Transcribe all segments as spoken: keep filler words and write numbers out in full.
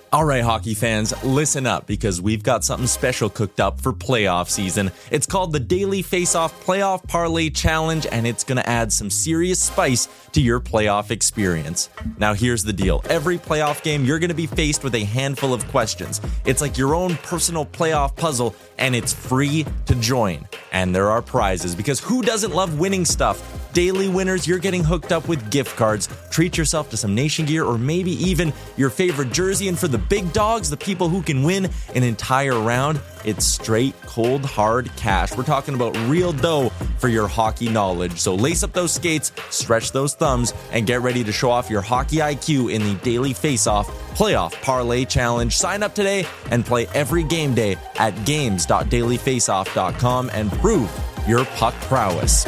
All right, hockey fans, listen up because we've got something special cooked up for playoff season. It's called the Daily Face-Off Playoff Parlay Challenge, and it's going to add some serious spice to your playoff experience. Now, here's the deal. Every playoff game, you're going to be faced with a handful of questions. It's like your own personal playoff puzzle, and it's free to join. And there are prizes, because who doesn't love winning stuff? Daily winners, you're getting hooked up with gift cards. Treat yourself to some Nation gear or maybe even your favorite jersey. And for the big dogs, the people who can win an entire round, it's straight, cold, hard cash. We're talking about real dough for your hockey knowledge. So lace up those skates, stretch those thumbs, and get ready to show off your hockey I Q in the Daily Face-Off Playoff Parlay Challenge. Sign up today and play every game day at games dot daily face off dot com and prove your puck prowess.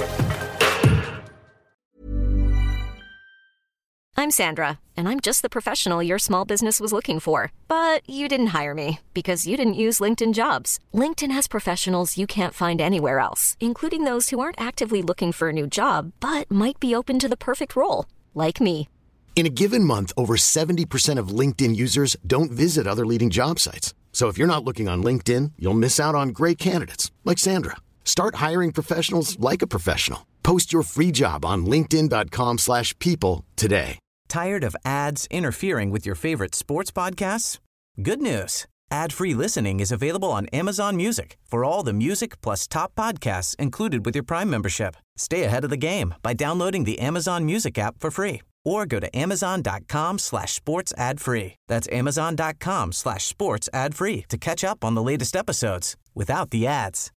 I'm Sandra, and I'm just the professional your small business was looking for. But you didn't hire me because you didn't use LinkedIn Jobs. LinkedIn has professionals you can't find anywhere else, including those who aren't actively looking for a new job, but might be open to the perfect role, like me. In a given month, over seventy percent of LinkedIn users don't visit other leading job sites. So if you're not looking on LinkedIn, you'll miss out on great candidates like Sandra. Start hiring professionals like a professional. Post your free job on linkedin dot com slash people today. Tired of ads interfering with your favorite sports podcasts? Good news. Ad-free listening is available on Amazon Music for all the music plus top podcasts included with your Prime membership. Stay ahead of the game by downloading the Amazon Music app for free or go to amazon dot com slash sports ad free. That's amazon dot com slash sports ad free to catch up on the latest episodes without the ads.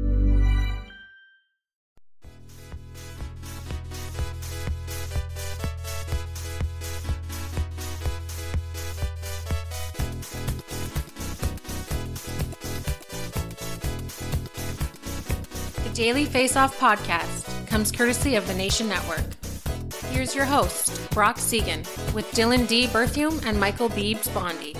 Daily Face-Off podcast comes courtesy of the Nation Network. Here's your host, Brock Segan, with Dylan D. Berthium and Michael Beebs Bondy.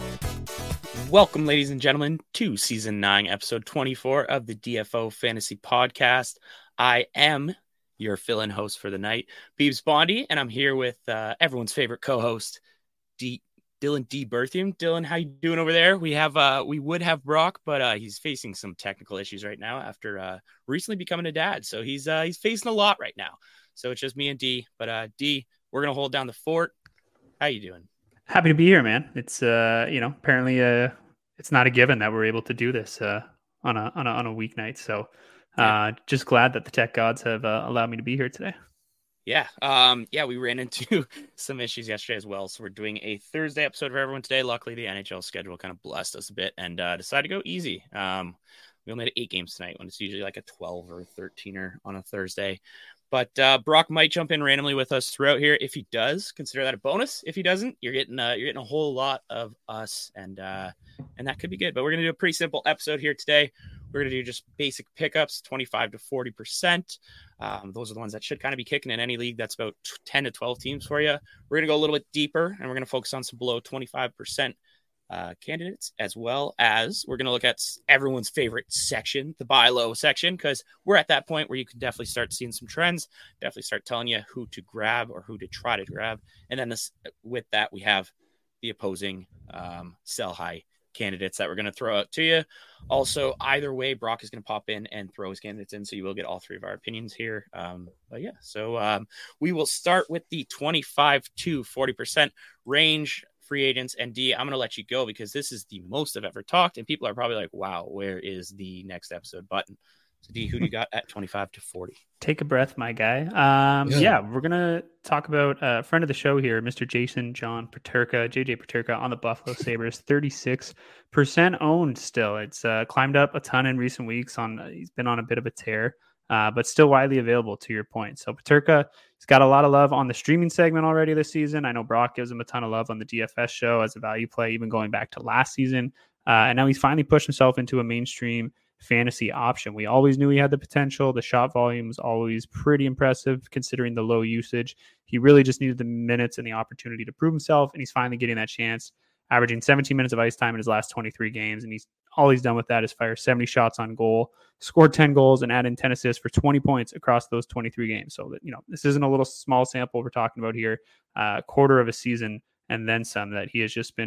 Welcome, ladies and gentlemen, to Season nine, Episode twenty-four of the D F O Fantasy Podcast. I am your fill-in host for the night, Beebs Bondy, and I'm here with uh, everyone's favorite co-host, D. Dylan D. Berthium. Dylan, how you doing over there? We have, uh, we would have Brock, but uh, he's facing some technical issues right now after uh, recently becoming a dad. So he's uh, he's facing a lot right now. So it's just me and D. But uh, D, we're gonna hold down the fort. How you doing? Happy to be here, man. It's uh, you know, apparently uh, it's not a given that we're able to do this uh, on a on a on a weeknight. So uh, yeah. Just glad that the tech gods have uh, allowed me to be here today. Yeah. Um, yeah, we ran into some issues yesterday as well. So we're doing a Thursday episode for everyone today. Luckily, the N H L schedule kind of blessed us a bit and uh, decided to go easy. Um, we only had eight games tonight when it's usually like a twelve or thirteen-er on a Thursday. But uh, Brock might jump in randomly with us throughout here. If he does, consider that a bonus. If he doesn't, you're getting uh, you're getting a whole lot of us, and uh, and that could be good. But we're gonna do a pretty simple episode here today. We're gonna do just basic pickups, twenty-five to forty percent. Um, those are the ones that should kind of be kicking in any league that's about ten to twelve teams for you. We're gonna go a little bit deeper, and we're gonna focus on some below twenty-five percent uh, candidates, as well as we're gonna look at everyone's favorite section, the buy low section, because we're at that point where you can definitely start seeing some trends, definitely start telling you who to grab or who to try to grab. And then this, with that, we have the opposing um, sell high candidates that we're going to throw out to you. Also, either way, Brock is going to pop in and throw his candidates in, so you will get all three of our opinions here. Um, but yeah, so um, we will start with the twenty-five to forty percent range. Free agents. And D, I'm going to let you go because this is the most I've ever talked, and people are probably like, wow, where is the next episode button? So D, who do you got at twenty-five to forty? Take a breath, my guy. Um, yeah. yeah, we're going to talk about a friend of the show here, Mister Jason John Peterka, J J Peterka on the Buffalo Sabres, thirty-six percent owned still. It's uh, climbed up a ton in recent weeks. On uh, He's been on a bit of a tear, uh, but still widely available, to your point. So Peterka, he's got a lot of love on the streaming segment already this season. I know Brock gives him a ton of love on the D F S show as a value play, even going back to last season. Uh, and now he's finally pushed himself into a mainstream fantasy option. We always knew he had the potential. The shot volume was always pretty impressive considering the low usage. He really just needed the minutes and the opportunity to prove himself, and he's finally getting that chance, averaging seventeen minutes of ice time in his last twenty-three games. And he's all he's done with that is fire seventy shots on goal, scored ten goals, and add in ten assists for twenty points across those twenty-three games. So that, you know, this isn't a little small sample we're talking about here. A uh, quarter of a season and then some that he has just been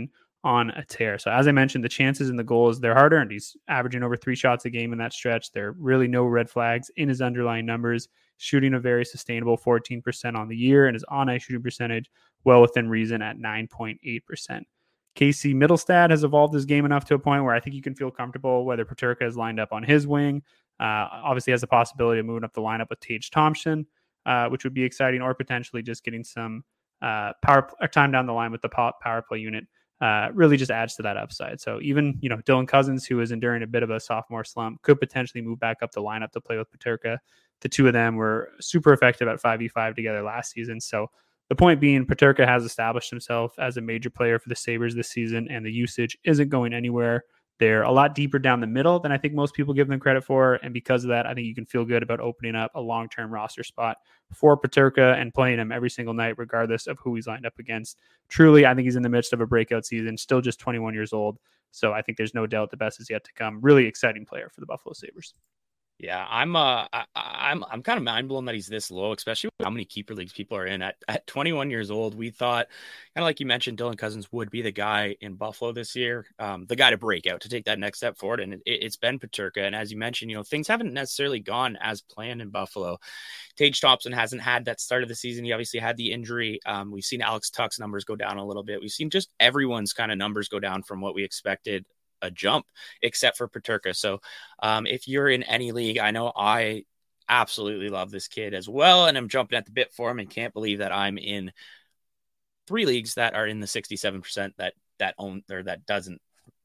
on a tear. So as I mentioned, the chances and the goals, they're hard earned. He's averaging over three shots a game in that stretch. There are really no red flags in his underlying numbers, shooting a very sustainable fourteen percent on the year, and his on-ice shooting percentage well within reason at nine point eight percent. Casey Mittelstadt has evolved his game enough to a point where I think you can feel comfortable whether Peterka is lined up on his wing. Uh, obviously has the possibility of moving up the lineup with Tage Thompson, uh, which would be exciting, or potentially just getting some uh, power or time down the line with the power play unit. Uh, really just adds to that upside. So even, you know, Dylan Cousins, who is enduring a bit of a sophomore slump, could potentially move back up the lineup to play with Peterka. The two of them were super effective at five v five together last season. So the point being, Peterka has established himself as a major player for the Sabres this season, and the usage isn't going anywhere. They're a lot deeper down the middle than I think most people give them credit for. And because of that, I think you can feel good about opening up a long-term roster spot for Peterka and playing him every single night, regardless of who he's lined up against. Truly, I think he's in the midst of a breakout season, still just twenty-one years old. So I think there's no doubt the best is yet to come. Really exciting player for the Buffalo Sabres. Yeah, I'm uh, I, I'm I'm kind of mind blown that he's this low, especially with how many keeper leagues people are in. At at twenty-one years old, we thought, kind of like you mentioned, Dylan Cousins would be the guy in Buffalo this year, um, the guy to break out, to take that next step forward, and it, it's been Peterka. And as you mentioned, you know, things haven't necessarily gone as planned in Buffalo. Tage Thompson hasn't had that start of the season. He obviously had the injury. Um, we've seen Alex Tuch's numbers go down a little bit. We've seen just everyone's kind of numbers go down from what we expected. A jump, except for Peterka. So um, if you're in any league, I know I absolutely love this kid as well, and I'm jumping at the bit for him and can't believe that I'm in three leagues that are in the sixty-seven percent that that own or that doesn't.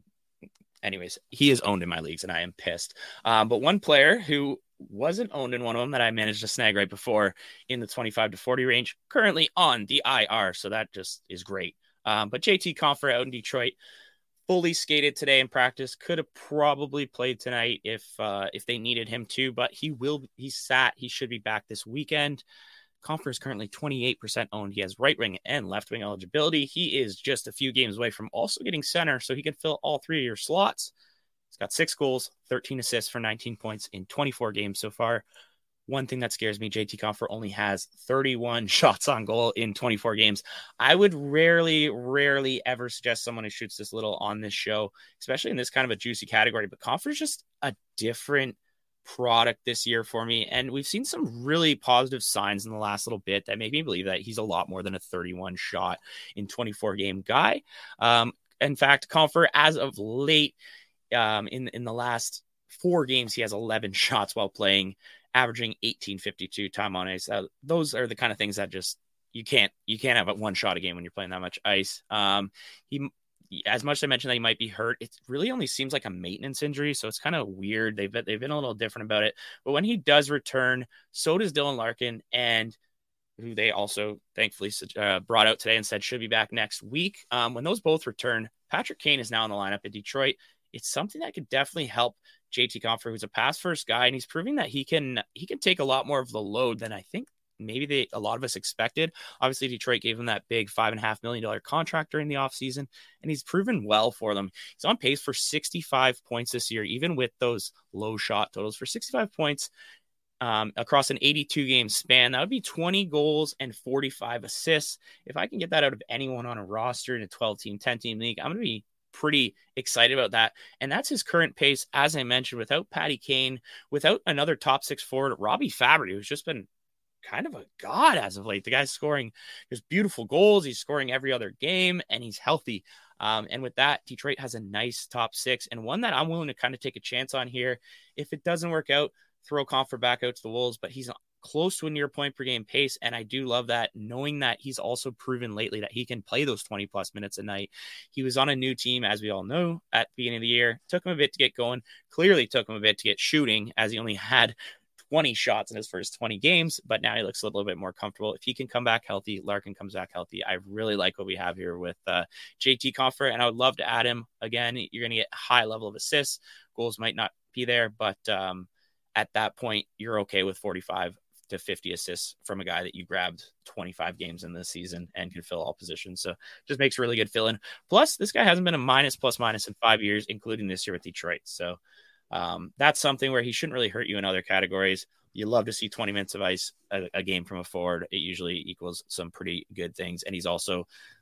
Anyways, he is owned in my leagues, and I am pissed. Um, but one player who wasn't owned in one of them that I managed to snag right before in the twenty-five to forty range, currently on the I R, so that just is great. Um, but J T Compher out in Detroit, fully skated today in practice, could have probably played tonight if uh, if they needed him to, but he will. He's sat. He should be back this weekend. Compher is currently twenty-eight percent owned. He has right wing and left wing eligibility. He is just a few games away from also getting center, so he can fill all three of your slots. He's got six goals, thirteen assists for nineteen points in twenty-four games so far. One thing that scares me, J T Compher only has thirty-one shots on goal in twenty-four games. I would rarely, rarely ever suggest someone who shoots this little on this show, especially in this kind of a juicy category. But Compher is just a different product this year for me. And we've seen some really positive signs in the last little bit that make me believe that he's a lot more than a thirty-one shot in twenty-four game guy. Um, in fact, Compher, as of late, um, in, in the last four games, he has eleven shots while playing, averaging eighteen fifty-two time on ice. Uh, those are the kind of things that just you can't you can't have a one shot a game when you're playing that much ice. Um, he, as much as I mentioned that he might be hurt, it really only seems like a maintenance injury, so it's kind of weird. They've been, they've been a little different about it. But when he does return, so does Dylan Larkin, and who they also thankfully uh, brought out today and said should be back next week. Um, when those both return, Patrick Kane is now in the lineup in Detroit. It's something that could definitely help J T Compher, who's a pass first guy, and he's proving that he can he can take a lot more of the load than I think maybe they a lot of us expected. Obviously, Detroit gave him that big five and a half million dollar contract during the offseason, and he's proven well for them. He's on pace for sixty-five points this year, even with those low shot totals. For sixty-five points um, across an eighty-two game span, that would be twenty goals and forty-five assists. If I can get that out of anyone on a roster in a twelve team, ten team league, I'm going to be pretty excited about that. And that's his current pace, as I mentioned, without Patty Kane, without another top six forward, Robbie Fabry, who's just been kind of a god as of late. The guy's scoring just beautiful goals. He's scoring every other game, and he's healthy. Um, and with that, Detroit has a nice top six, and one that I'm willing to kind of take a chance on here. If it doesn't work out, throw Compher back out to the Wolves, but he's close to a near point per game pace. And I do love that, knowing that he's also proven lately that he can play those twenty plus minutes a night. He was on a new team, as we all know, at the beginning of the year. Took him a bit to get going, clearly took him a bit to get shooting, as he only had twenty shots in his first twenty games, but now he looks a little bit more comfortable. If he can come back healthy, Larkin comes back healthy, I really like what we have here with uh, J T Compher, and I would love to add him. Again, you're going to get a high level of assists. Goals might not be there, but um, at that point, you're okay with forty-five to fifty assists from a guy that you grabbed twenty-five games in this season and can fill all positions. So just makes a really good fill in. Plus, this guy hasn't been a minus plus minus in five years, including this year with Detroit. So um, that's something where he shouldn't really hurt you in other categories. You love to see twenty minutes of ice a, a game from a forward. It usually equals some pretty good things. And he's also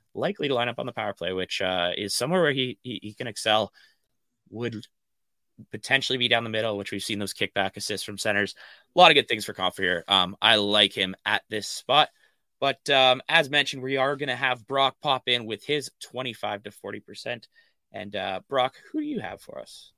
likely to line up on the power play, which uh, is somewhere where he, he he can excel. Would potentially be down the middle, which we've seen those kickback assists from centers. A lot of good things for Compher here. Um, I like him at this spot. But um, as mentioned, we are going to have Brock pop in with his twenty-five to forty percent. And uh, Brock, who do you have for us?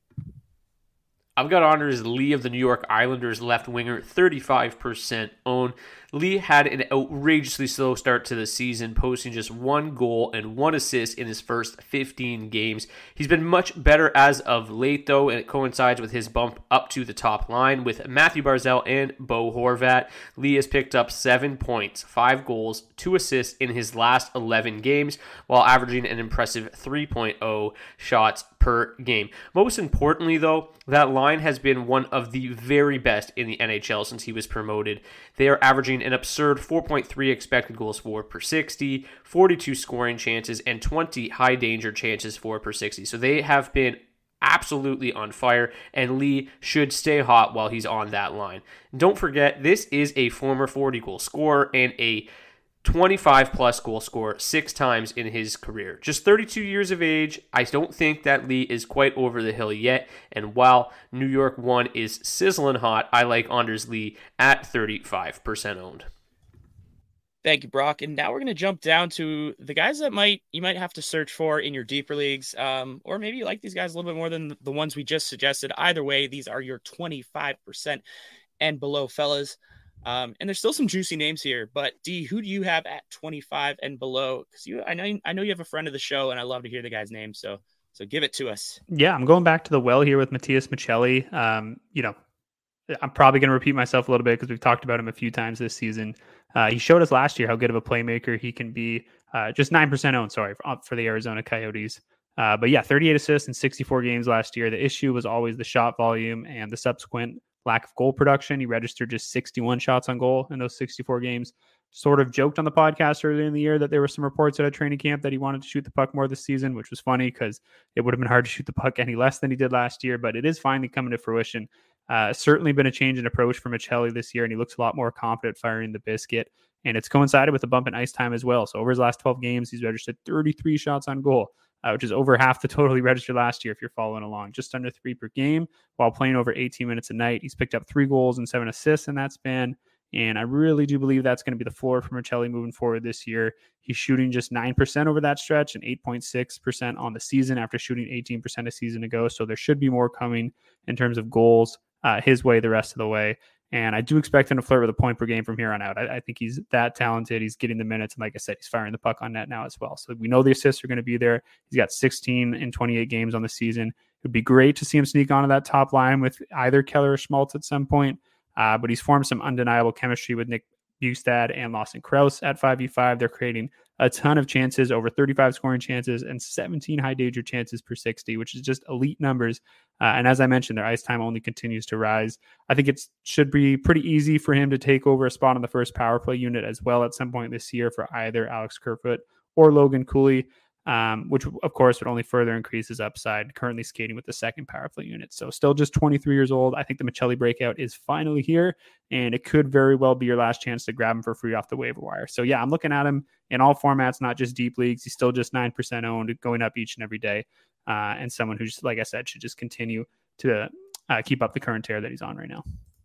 I've got Anders Lee of the New York Islanders, left winger, thirty-five percent owned. Lee had an outrageously slow start to the season, posting just one goal and one assist in his first fifteen games. He's been much better as of late, though, and it coincides with his bump up to the top line with Matthew Barzal and Bo Horvat. Lee has picked up seven points, five goals, two assists in his last eleven games, while averaging an impressive three point oh shots per game. Most importantly, though, that line has been one of the very best in the N H L since he was promoted. They are averaging an absurd four point three expected goals for per sixty, forty-two scoring chances, and twenty high danger chances for per sixty. So they have been absolutely on fire, and Lee should stay hot while he's on that line. Don't forget, this is a former forty goal scorer and a twenty-five plus goal scorer six times in his career. Just thirty-two years of age. I don't think that Lee is quite over the hill yet. And while New York one is sizzling hot, I like Anders Lee at thirty-five percent owned. Thank you, Brock. And now we're going to jump down to the guys that might you might have to search for in your deeper leagues, um, or maybe you like these guys a little bit more than the ones we just suggested. Either way, these are your twenty-five percent and below fellas. Um, and there's still some juicy names here, but D, who do you have at twenty-five and below? Because you, I know, I know you have a friend of the show, and I love to hear the guy's name. So, so give it to us. Yeah, I'm going back to the well here with Matias Maccelli. Um, you know, I'm probably going to repeat myself a little bit because we've talked about him a few times this season. Uh, he showed us last year how good of a playmaker he can be. Uh, just nine percent owned, sorry, for, for the Arizona Coyotes. Uh, but yeah, thirty-eight assists in sixty-four games last year. The issue was always the shot volume and the subsequent lack of goal production. He registered just sixty-one shots on goal in those sixty-four games. Sort of joked on the podcast earlier in the year that there were some reports at a training camp that he wanted to shoot the puck more this season, which was funny because it would have been hard to shoot the puck any less than he did last year, but it is finally coming to fruition. Uh, certainly been a change in approach for Maccelli this year, and he looks a lot more confident firing the biscuit, and it's coincided with a bump in ice time as well. So over his last twelve games, he's registered thirty-three shots on goal, Uh, which is over half the total he registered last year if you're following along. Just under three per game while playing over eighteen minutes a night. He's picked up three goals and seven assists in that span, and I really do believe that's going to be the floor for Maccelli moving forward this year. He's shooting just nine percent over that stretch and eight point six percent on the season after shooting eighteen percent a season ago, so there should be more coming in terms of goals uh, his way the rest of the way. And I do expect him to flirt with a point per game from here on out. I, I think he's that talented. He's getting the minutes. And like I said, he's firing the puck on net now as well. So we know the assists are going to be there. He's got sixteen in twenty-eight games on the season. It would be great to see him sneak onto that top line with either Keller or Schmaltz at some point. Uh, but he's formed some undeniable chemistry with Nick Bjugstad and Lawson Krause at five v five. They're creating a ton of chances, over thirty-five scoring chances and seventeen high danger chances per sixty, which is just elite numbers. Uh, and as I mentioned, their ice time only continues to rise. I think it should be pretty easy for him to take over a spot on the first power play unit as well at some point this year for either Alex Kerfoot or Logan Cooley, um, which of course would only further increase his upside, currently skating with the second power play unit. So still just twenty-three years old. I think the Maccelli breakout is finally here, and it could very well be your last chance to grab him for free off the waiver wire. So yeah, I'm looking at him in all formats, not just deep leagues. He's still just nine percent owned, going up each and every day. Uh, and someone who's, like I said, should just continue to uh, keep up the current tear that he's on right now.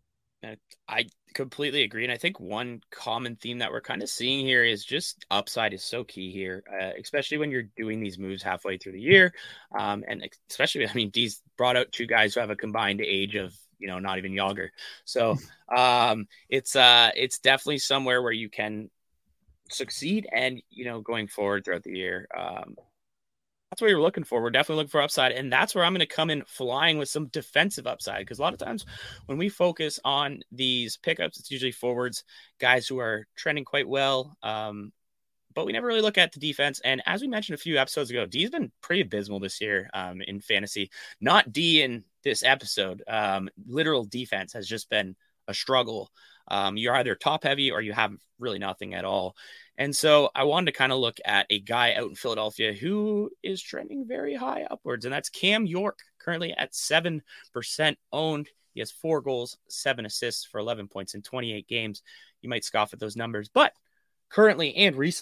I completely agree. And I think one common theme that we're kind of seeing here is just upside is so key here, uh, especially when you're doing these moves halfway through the year. Um, and especially, I mean, D's brought out two guys who have a combined age of, you know, not even Yager. So um, it's uh, it's definitely somewhere where you can succeed and, you know, going forward throughout the year. Um, That's what you're looking for. We're definitely looking for upside. And that's where I'm going to come in flying with some defensive upside. Because a lot of times when we focus on these pickups, it's usually forwards, guys who are trending quite well. Um, but we never really look at the defense. And as we mentioned a few episodes ago, D's been pretty abysmal this year um, in fantasy. Not D in this episode. Um, literal defense has just been a struggle. Um, you're either top heavy or you have really nothing at all. And so I wanted to kind of look at a guy out in Philadelphia who is trending very high upwards, and that's Cam York, currently at seven percent owned. He has four goals, seven assists for eleven points in twenty-eight games. You might scoff at those numbers, but currently and recently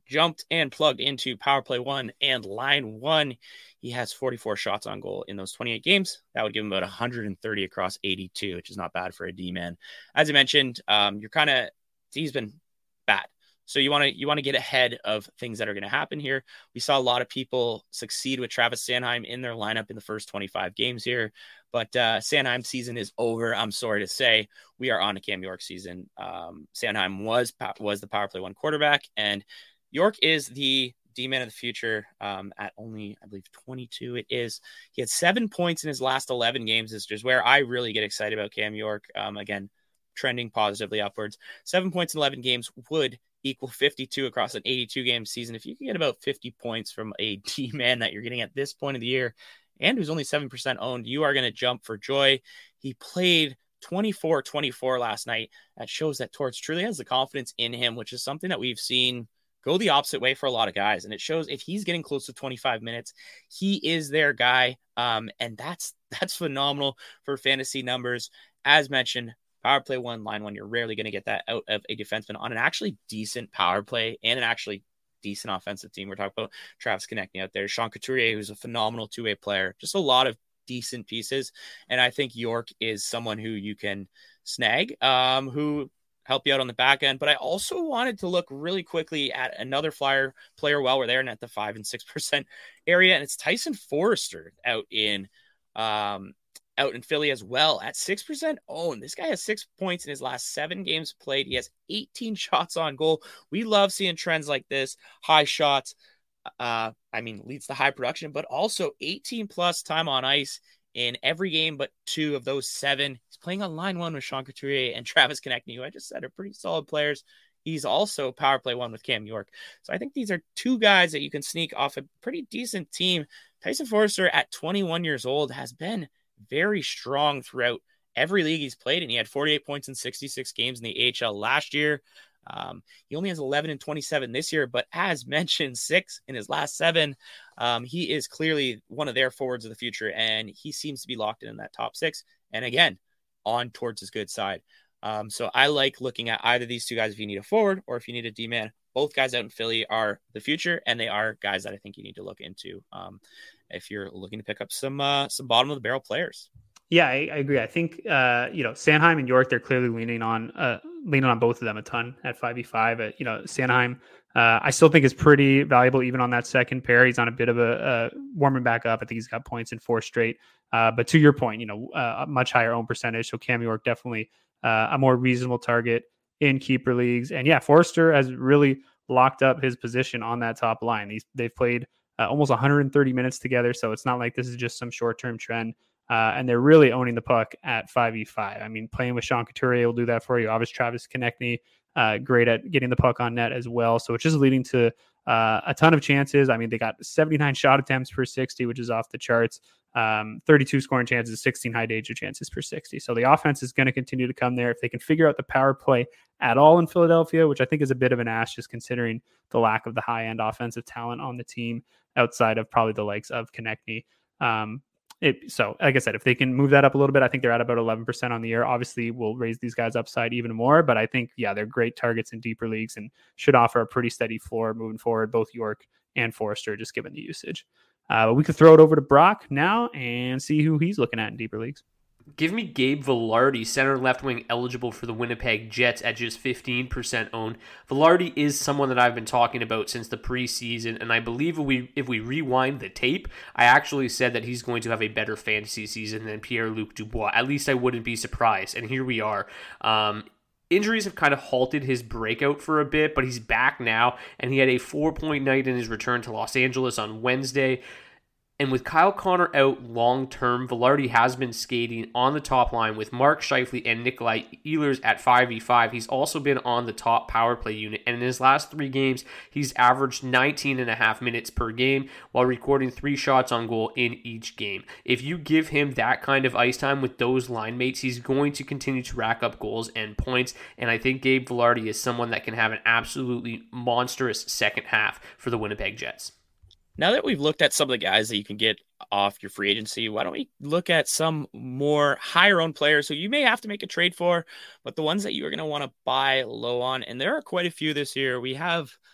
jumped and plugged into power play one and line one. He has forty-four shots on goal in those twenty-eight games. That would give him about one hundred thirty across eighty-two, which is not bad for a D-man. As I mentioned, um, you're kind of, he's been bad. So you want to you want to get ahead of things that are going to happen here. We saw a lot of people succeed with Travis Sanheim in their lineup in the first twenty-five games here, but uh, Sanheim's season is over. I'm sorry to say, we are on a Cam York season. Um, Sanheim was was the power play one quarterback, and York is the D-man of the future um, at only, I believe, twenty-two. It is. He had seven points in his last eleven games. This is where I really get excited about Cam York. Um, again, trending positively upwards. Seven points in eleven games would equal fifty-two across an eighty-two game season. If you can get about fifty points from a D-man that you're getting at this point of the year and who's only seven percent owned, you are going to jump for joy. He played twenty-four twenty-four last night. That shows that Torts truly has the confidence in him, which is something that we've seen go the opposite way for a lot of guys. And it shows if he's getting close to twenty-five minutes, he is their guy. Um, and that's, that's phenomenal for fantasy numbers. As mentioned, power play one, line one, you're rarely going to get that out of a defenseman on an actually decent power play and an actually decent offensive team. We're talking about Travis Konechny out there, Sean Couturier, who's a phenomenal two-way player, just a lot of decent pieces. And I think York is someone who you can snag, um, who help you out on the back end. But I also wanted to look really quickly at another Flyer player while we're there and at the five and six percent area. And it's Tyson Forrester out in, um, out in Philly as well at six percent owned. This guy has six points in his last seven games played. He has eighteen shots on goal. We love seeing trends like this, high shots. Uh, I mean, leads to high production, but also eighteen plus time on ice in every game, but two of those seven. He's playing on line one with Sean Couturier and Travis Konechny, who I just said are pretty solid players. He's also power play one with Cam York. So I think these are two guys that you can sneak off a pretty decent team. Tyson Forrester at twenty-one years old has been very strong throughout every league he's played in. He had forty-eight points in sixty-six games in the A H L last year. Um, he only has eleven and twenty-seven this year, but as mentioned, six in his last seven. Um, he is clearly one of their forwards of the future, and he seems to be locked in, in that top six. And again, on towards his good side. Um, so I like looking at either of these two guys if you need a forward or if you need a D-man. Both guys out in Philly are the future, and they are guys that I think you need to look into um, if you're looking to pick up some uh, some bottom of the barrel players. Yeah, I, I agree. I think uh, you know, Sanheim and York, they're clearly leaning on uh, leaning on both of them a ton at five v five. Uh, you know, Sanheim, uh, I still think is pretty valuable even on that second pair. He's on a bit of a uh, warming back up. I think he's got points in four straight. Uh, but to your point, you know, uh, a much higher own percentage. So Cam York definitely uh, a more reasonable target in keeper leagues. And yeah, Forrester has really locked up his position on that top line. He's, they've played uh, almost one hundred thirty minutes together. So it's not like this is just some short-term trend. Uh, and they're really owning the puck at five v five. I mean, playing with Sean Couturier will do that for you. Obviously, Travis Konechny, uh, great at getting the puck on net as well. So it's just leading to uh, a ton of chances. I mean, they got seventy-nine shot attempts per sixty, which is off the charts. Um, thirty-two scoring chances, sixteen high danger chances per sixty. So the offense is going to continue to come there. If they can figure out the power play at all in Philadelphia, which I think is a bit of an ask, just considering the lack of the high-end offensive talent on the team outside of probably the likes of Konechny. Um, It, so, like I said, if they can move that up a little bit, I think they're at about eleven percent on the year. Obviously, we'll raise these guys upside even more, but I think, yeah, they're great targets in deeper leagues and should offer a pretty steady floor moving forward, both York and Forrester, just given the usage. Uh, but we could throw it over to Brock now and see who he's looking at in deeper leagues. Give me Gabe Vilardi, center left wing eligible for the Winnipeg Jets at just fifteen percent owned. Vilardi is someone that I've been talking about since the preseason, and I believe if we if we rewind the tape, I actually said that he's going to have a better fantasy season than Pierre-Luc Dubois. At least I wouldn't be surprised, and here we are. Um, Injuries have kind of halted his breakout for a bit, but he's back now, and he had a four-point night in his return to Los Angeles on Wednesday. And with Kyle Connor out long-term, Vilardi has been skating on the top line with Mark Scheifele and Nikolai Ehlers at five v five. He's also been on the top power play unit, and in his last three games, he's averaged nineteen and a half minutes per game while recording three shots on goal in each game. If you give him that kind of ice time with those line mates, he's going to continue to rack up goals and points, and I think Gabe Vilardi is someone that can have an absolutely monstrous second half for the Winnipeg Jets. Now that we've looked at some of the guys that you can get off your free agency, why don't we look at some more higher owned players who you may have to make a trade for, but the ones that you are going to want to buy low on. And there are quite a few this year. We have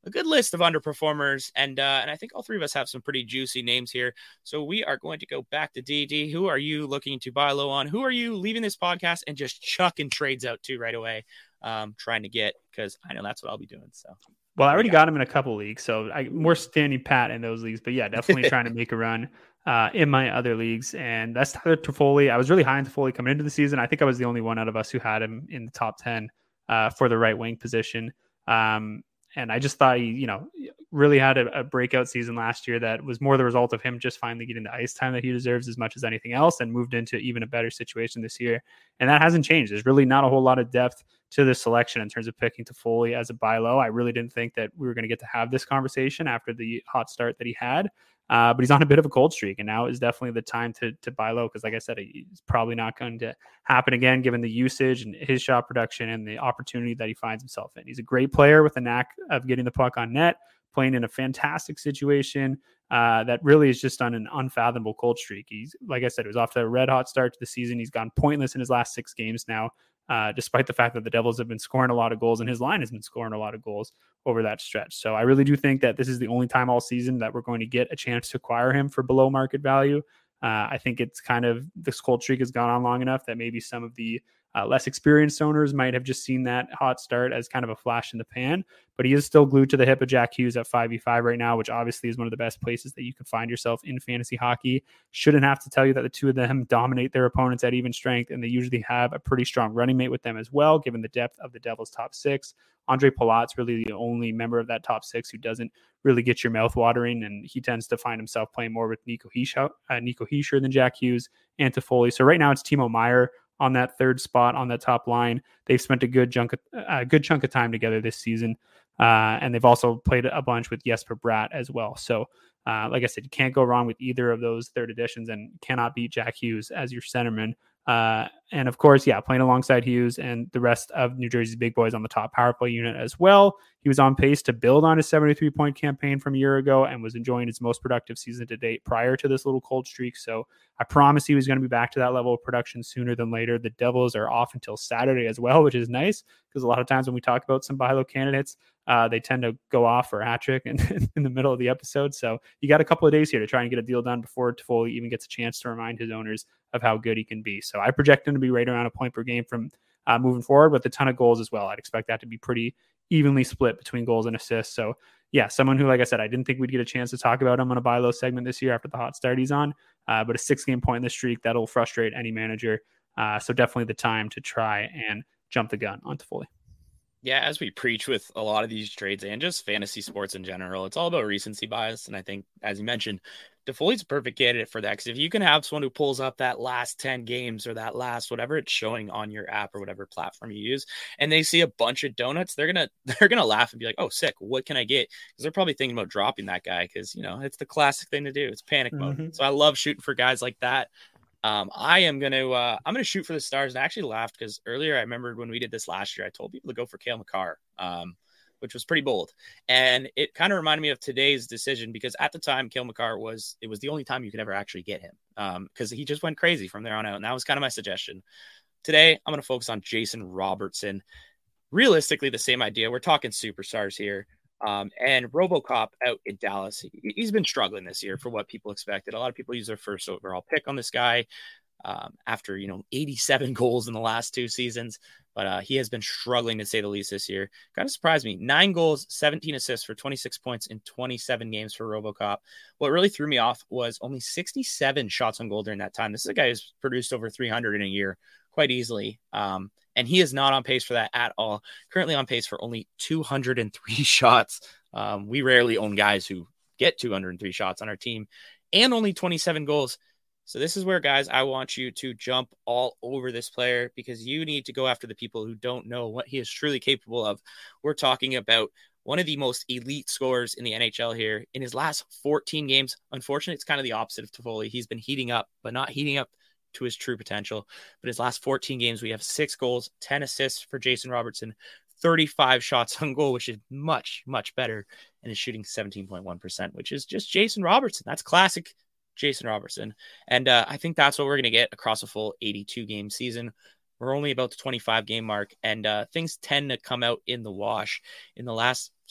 a good list of underperformers, and uh, and I think all three of us have some pretty juicy names here. So we are going to go back to D D. Who are you looking to buy low on? Who are you leaving this podcast and just chucking trades out to right away, um, trying to get? Because I know that's what I'll be doing. So, well, I already got him in a couple leagues, so I more standing pat in those leagues. But yeah, definitely trying to make a run uh, in my other leagues, and that's Tyler Toffoli. I was really high on Toffoli coming into the season. I think I was the only one out of us who had him in the top ten uh, for the right wing position. Um, And I just thought he, you know, really had a, a breakout season last year that was more the result of him just finally getting the ice time that he deserves as much as anything else, and moved into even a better situation this year. And that hasn't changed. There's really not a whole lot of depth to this selection in terms of picking Toffoli as a buy low. I really didn't think that we were going to get to have this conversation after the hot start that he had. Uh, but he's on a bit of a cold streak, and now is definitely the time to to buy low because, like I said, it's probably not going to happen again given the usage and his shot production and the opportunity that he finds himself in. He's a great player with a knack of getting the puck on net, playing in a fantastic situation uh, that really is just on an unfathomable cold streak. He's, like I said, it was off to a red hot start to the season. He's gone pointless in his last six games now, uh, despite the fact that the Devils have been scoring a lot of goals and his line has been scoring a lot of goals over that stretch. So I really do think that this is the only time all season that we're going to get a chance to acquire him for below market value. Uh, I think it's kind of, this cold streak has gone on long enough that maybe some of the uh, less experienced owners might have just seen that hot start as kind of a flash in the pan, but he is still glued to the hip of Jack Hughes at five v five right now, which obviously is one of the best places that you can find yourself in fantasy hockey. Shouldn't have to tell you that the two of them dominate their opponents at even strength, and they usually have a pretty strong running mate with them as well, given the depth of the Devils' top six. Andre Palat's really the only member of that top six who doesn't really get your mouth watering, and he tends to find himself playing more with Nico Hischier, uh, Nico Hischier than Jack Hughes and Toffoli. So right now it's Timo Meier on that third spot on that top line. They've spent a good chunk of, a good chunk of time together this season, uh, and they've also played a bunch with Jesper Bratt as well. So uh, like I said, you can't go wrong with either of those third additions, and cannot beat Jack Hughes as your centerman. Uh, and of course, yeah, playing alongside Hughes and the rest of New Jersey's big boys on the top power play unit as well. He was on pace to build on his seventy-three point campaign from a year ago and was enjoying his most productive season to date prior to this little cold streak. So I promise he was going to be back to that level of production sooner than later. The Devils are off until Saturday as well, which is nice because a lot of times when we talk about some buy low candidates, uh, they tend to go off for a hat trick in, in the middle of the episode. So you got a couple of days here to try and get a deal done before Toffoli even gets a chance to remind his owners of how good he can be. So I project him to be right around a point per game from uh, moving forward with a ton of goals as well. I'd expect that to be pretty evenly split between goals and assists. So yeah, someone who, like I said, I didn't think we'd get a chance to talk about him on a buy low segment this year after the hot start he's on, uh, but a six game point in the streak, that'll frustrate any manager. Uh, so definitely the time to try and jump the gun on Toffoli. Yeah, as we preach with a lot of these trades and just fantasy sports in general, it's all about recency bias. And I think, as you mentioned, Toffoli's a perfect candidate for that. Because if you can have someone who pulls up that last ten games or that last whatever it's showing on your app or whatever platform you use, and they see a bunch of donuts, they're gonna they're gonna laugh and be like, "Oh, sick! What can I get?" Because they're probably thinking about dropping that guy because you know it's the classic thing to do. It's panic mode. Mm-hmm. So I love shooting for guys like that. Um, I am going to, uh, I'm going to shoot for the stars. And I actually laughed because earlier I remembered when we did this last year, I told people to go for Cale Makar, um, which was pretty bold. And it kind of reminded me of today's decision because at the time, Cale Makar was, it was the only time you could ever actually get him. Um, cause he just went crazy from there on out. And that was kind of my suggestion. Today, I'm going to focus on Jason Robertson. Realistically, the same idea. We're talking superstars here. Um, and RoboCop out in Dallas, he, he's been struggling this year for what people expected. A lot of people use their first overall pick on this guy um, after, you know, eighty-seven goals in the last two seasons. But uh, he has been struggling to say the least this year. Kind of surprised me. Nine goals, seventeen assists for twenty-six points in twenty-seven games for RoboCop. What really threw me off was only sixty-seven shots on goal during that time. This is a guy who's produced over three hundred in a year quite easily. Um, And he is not on pace for that at all. Currently on pace for only two hundred three shots. Um, we rarely own guys who get two hundred three shots on our team and only twenty-seven goals. So this is where, guys, I want you to jump all over this player because you need to go after the people who don't know what he is truly capable of. We're talking about one of the most elite scorers in the N H L here. In his last fourteen games, unfortunately, it's kind of the opposite of Toffoli. He's been heating up, but not heating up to his true potential. But his last fourteen games, we have six goals, ten assists for Jason Robertson, thirty-five shots on goal, which is much, much better, and is shooting seventeen point one percent, which is just Jason Robertson. That's classic Jason Robertson. And uh, I think that's what we're going to get across a full eighty-two game season. We're only about the twenty-five game mark, and uh, things tend to come out in the wash. In the last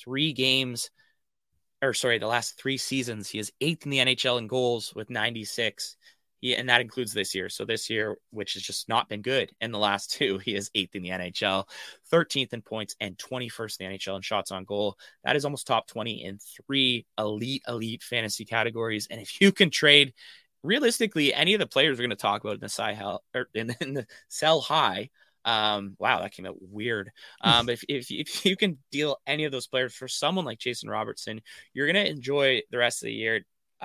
three games, or sorry, the last three seasons, he is eighth in the N H L in goals with ninety-six. He, and that includes this year. So this year, which has just not been good in the last two, he is eighth in the N H L, thirteenth in points, and twenty-first in the N H L in shots on goal. That is almost top twenty in three elite, elite fantasy categories. And if you can trade, realistically, any of the players we're going to talk about in the sell, or in, in the sell high, um, wow, that came out weird. Um, but if, if, if you can deal any of those players for someone like Jason Robertson, you're going to enjoy the rest of the year Uh,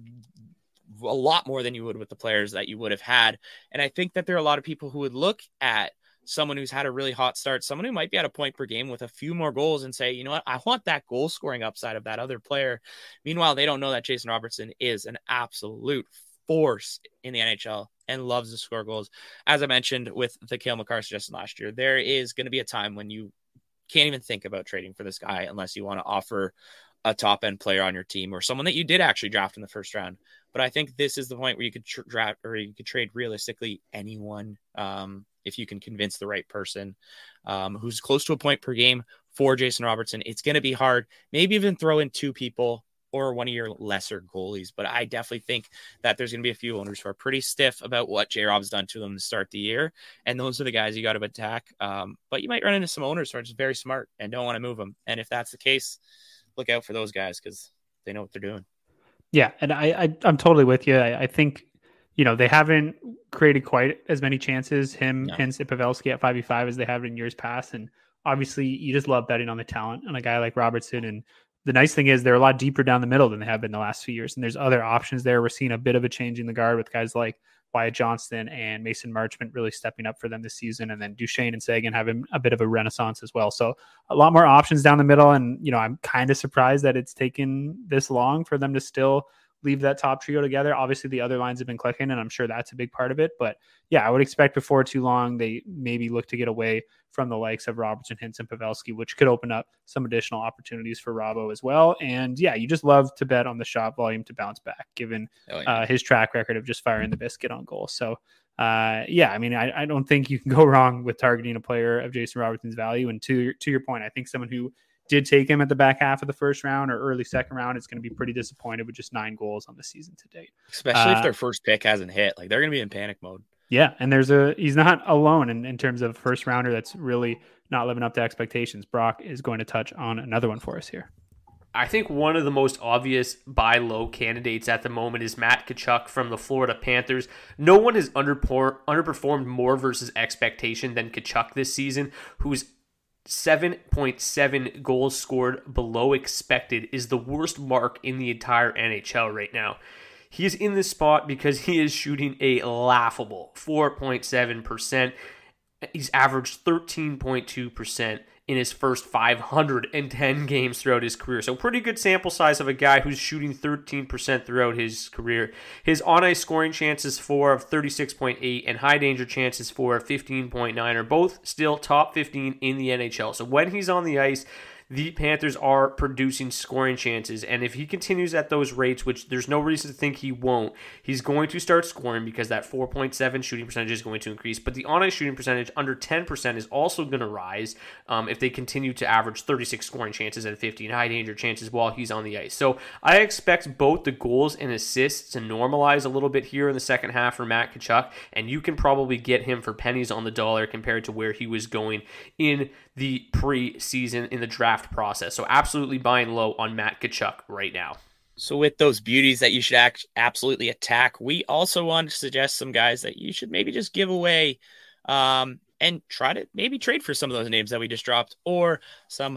a lot more than you would with the players that you would have had. And I think that there are a lot of people who would look at someone who's had a really hot start, someone who might be at a point per game with a few more goals and say, you know what, I want that goal scoring upside of that other player. Meanwhile, they don't know that Jason Robertson is an absolute force in the N H L and loves to score goals. As I mentioned with the Cale Makar suggestion last year, there is going to be a time when you can't even think about trading for this guy unless you want to offer a top end player on your team or someone that you did actually draft in the first round. But I think this is the point where you could tr- draft or you could trade realistically anyone um, if you can convince the right person um, who's close to a point per game for Jason Robertson. It's going to be hard. Maybe even throw in two people or one of your lesser goalies. But I definitely think that there's going to be a few owners who are pretty stiff about what J-Rob's done to them to start the year. And those are the guys you got to attack. Um, but you might run into some owners who are just very smart and don't want to move them. And if that's the case, look out for those guys because they know what they're doing. Yeah, and I, I I'm totally with you. I, I think, you know, they haven't created quite as many chances, him No. and Pavelski at five v five as they have in years past. And obviously you just love betting on the talent on a guy like Robertson. And the nice thing is they're a lot deeper down the middle than they have been the last few years. And there's other options there. We're seeing a bit of a change in the guard with guys like Wyatt Johnston and Mason Marchment really stepping up for them this season. And then Duchesne and Sagan having a bit of a renaissance as well. So a lot more options down the middle. And, you know, I'm kind of surprised that it's taken this long for them to still leave that top trio together. Obviously the other lines have been clicking and I'm sure that's a big part of it, but yeah, I would expect before too long, they maybe look to get away from the likes of Robertson, Hintz, and Pavelski, which could open up some additional opportunities for Robbo as well. And yeah, you just love to bet on the shot volume to bounce back given Oh, yeah. uh, his track record of just firing the biscuit on goal. So uh, yeah, I mean, I, I don't think you can go wrong with targeting a player of Jason Robertson's value. And to your, to your point, I think someone who did take him at the back half of the first round or early second round, it's going to be pretty disappointed with just nine goals on the season to date. Especially Uh, if their first pick hasn't hit. Like, they're going to be in panic mode. Yeah, and there's a he's not alone in, in terms of first rounder that's really not living up to expectations. Brock is going to touch on another one for us here. I think one of the most obvious buy low candidates at the moment is Matt Tkachuk from the Florida Panthers. No one has underpour, underperformed more versus expectation than Tkachuk this season, who's seven point seven goals scored below expected is the worst mark in the entire N H L right now. He is in this spot because he is shooting a laughable four point seven percent. He's averaged thirteen point two percent in his first five hundred ten games throughout his career. So pretty good sample size of a guy who's shooting thirteen percent throughout his career. His on-ice scoring chances for of thirty-six point eight and high danger chances for fifteen point nine are both still top fifteen in the N H L. So when he's on the ice, the Panthers are producing scoring chances, and if he continues at those rates, which there's no reason to think he won't, he's going to start scoring because that four point seven shooting percentage is going to increase. But the on-ice shooting percentage under ten percent is also going to rise um, if they continue to average thirty-six scoring chances and fifteen high danger chances while he's on the ice. So I expect both the goals and assists to normalize a little bit here in the second half for Matt Tkachuk, and you can probably get him for pennies on the dollar compared to where he was going in the preseason in the draft process. So absolutely buying low on Matt Tkachuk right now. So with those beauties that you should act, absolutely attack, we also want to suggest some guys that you should maybe just give away um, and try to maybe trade for some of those names that we just dropped or some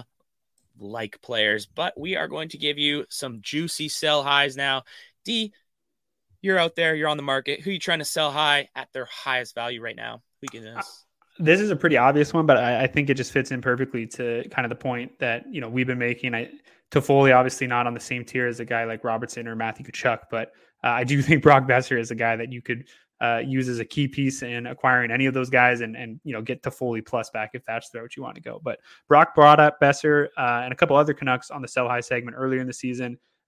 like players. But we are going to give you some juicy sell highs now. D, you're out there, you're on the market. Who are you trying to sell high at their highest value right now? We can this. This is a pretty obvious one, but I, I think it just fits in perfectly to kind of the point that, you know, we've been making. I, Toffoli, obviously not on the same tier as a guy like Robertson or Matthew Tkachuk, but uh, I do think Brock Besser is a guy that you could uh, use as a key piece in acquiring any of those guys and, and you know, get Toffoli plus back if that's the route you want to go. But Brock brought up Besser uh, and a couple other Canucks on the sell high segment earlier in the season.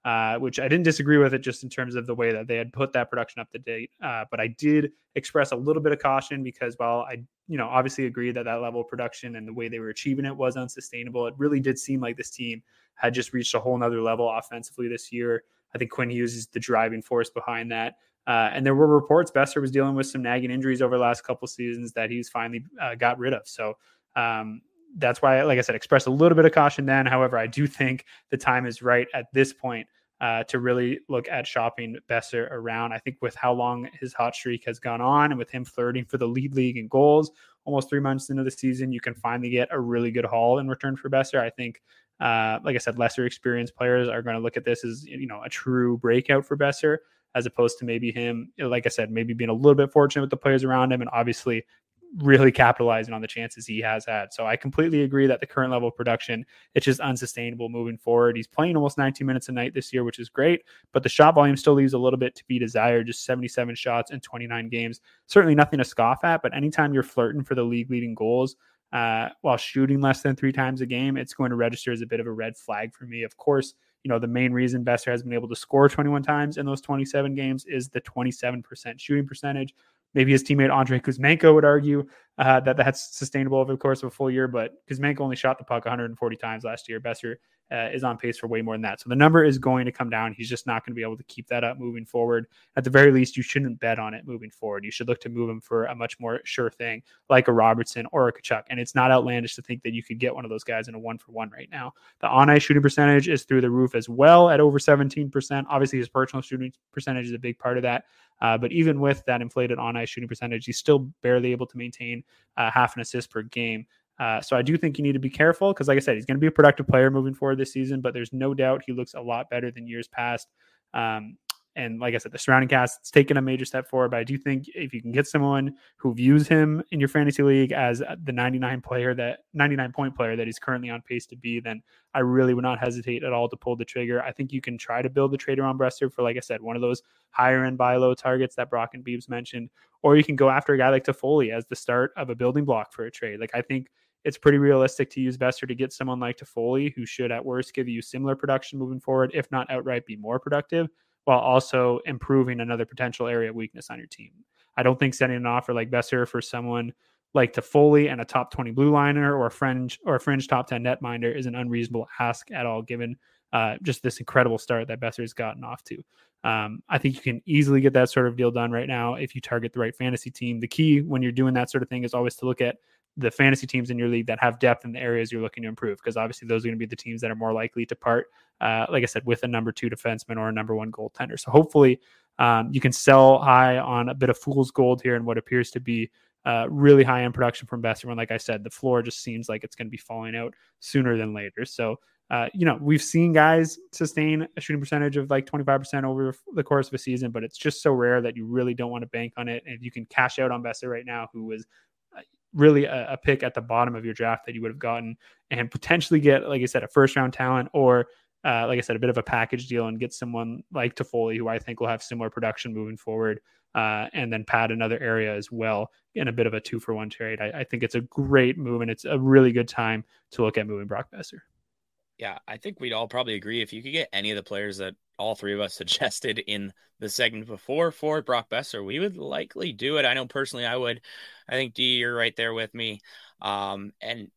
uh, which I didn't disagree with it just in terms of the way that they had put that production up to date. Uh, but I did express a little bit of caution because while I, you know, obviously agree that that level of production and the way they were achieving it was unsustainable, it really did seem like this team had just reached a whole nother level offensively this year. I think Quinn Hughes is the driving force behind that. Uh, and there were reports Boeser was dealing with some nagging injuries over the last couple of seasons that he's finally uh, got rid of. So um, that's why, like I said, expressed a little bit of caution then. However, I do think the time is right at this point uh, to really look at shopping Boeser around. I think with how long his hot streak has gone on and with him flirting for the lead league in goals almost three months into the season, you can finally get a really good haul in return for Boeser. I think, uh, like I said, lesser experienced players are going to look at this as, you know, a true breakout for Boeser, as opposed to maybe him, like I said, maybe being a little bit fortunate with the players around him and obviously really capitalizing on the chances he has had. So I completely agree that the current level of production, it's just unsustainable moving forward. He's playing almost nineteen minutes a night this year, which is great, but the shot volume still leaves a little bit to be desired. Just seventy-seven shots in twenty-nine games. Certainly nothing to scoff at, but anytime you're flirting for the league leading goals uh, while shooting less than three times a game, it's going to register as a bit of a red flag for me. Of course, you know, the main reason Boeser has been able to score twenty-one times in those twenty-seven games is the twenty-seven percent shooting percentage. Maybe his teammate Andrei Kuzmenko would argue uh, that that's sustainable over the course of a full year, but Kuzmenko only shot the puck one hundred forty times last year. Boeser uh, is on pace for way more than that. So the number is going to come down. He's just not going to be able to keep that up moving forward. At the very least, you shouldn't bet on it moving forward. You should look to move him for a much more sure thing, like a Robertson or a Tkachuk. And it's not outlandish to think that you could get one of those guys in a one for one right now. The on-ice shooting percentage is through the roof as well at over seventeen percent. Obviously, his personal shooting percentage is a big part of that. Uh, but even with that inflated on-ice shooting percentage, he's still barely able to maintain uh, half an assist per game. Uh, so I do think you need to be careful because, like I said, he's going to be a productive player moving forward this season, but there's no doubt he looks a lot better than years past. Um, and like I said, the surrounding cast, it's taken a major step forward, but I do think if you can get someone who views him in your fantasy league as the ninety-nine player that ninety-nine point player that he's currently on pace to be, then I really would not hesitate at all to pull the trigger. I think you can try to build the trade around Boeser for, like I said, one of those higher end buy low targets that Brock and Beebs mentioned, or you can go after a guy like Toffoli as the start of a building block for a trade. Like I think it's pretty realistic to use Boeser to get someone like Toffoli, who should at worst give you similar production moving forward, if not outright be more productive, while also improving another potential area of weakness on your team. I don't think sending an offer like Boeser for someone like Toffoli and a top twenty blue liner or a fringe or a fringe top ten netminder is an unreasonable ask at all, given uh, just this incredible start that Boeser has gotten off to. Um, I think you can easily get that sort of deal done right now if you target the right fantasy team. The key when you're doing that sort of thing is always to look at the fantasy teams in your league that have depth in the areas you're looking to improve, because obviously those are going to be the teams that are more likely to part, uh, like I said, with a number two defenseman or a number one goaltender. So hopefully um, you can sell high on a bit of fool's gold here and what appears to be uh, really high end production from Boeser. And like I said, the floor just seems like it's going to be falling out sooner than later. So, uh, you know, we've seen guys sustain a shooting percentage of like twenty-five percent over the course of a season, but it's just so rare that you really don't want to bank on it. And if you can cash out on Boeser right now, who was really a, a pick at the bottom of your draft that you would have gotten, and potentially get, like I said, a first round talent, or uh, like I said, a bit of a package deal and get someone like Toffoli, who I think will have similar production moving forward, uh, and then pad another area as well in a bit of a two for one trade. I, I think it's a great move, and it's a really good time to look at moving Brock Boeser. Yeah, I think we'd all probably agree if you could get any of the players that all three of us suggested in the segment before for Brock Boeser, we would likely do it. I know personally I would. I think, D, you're right there with me. Um, and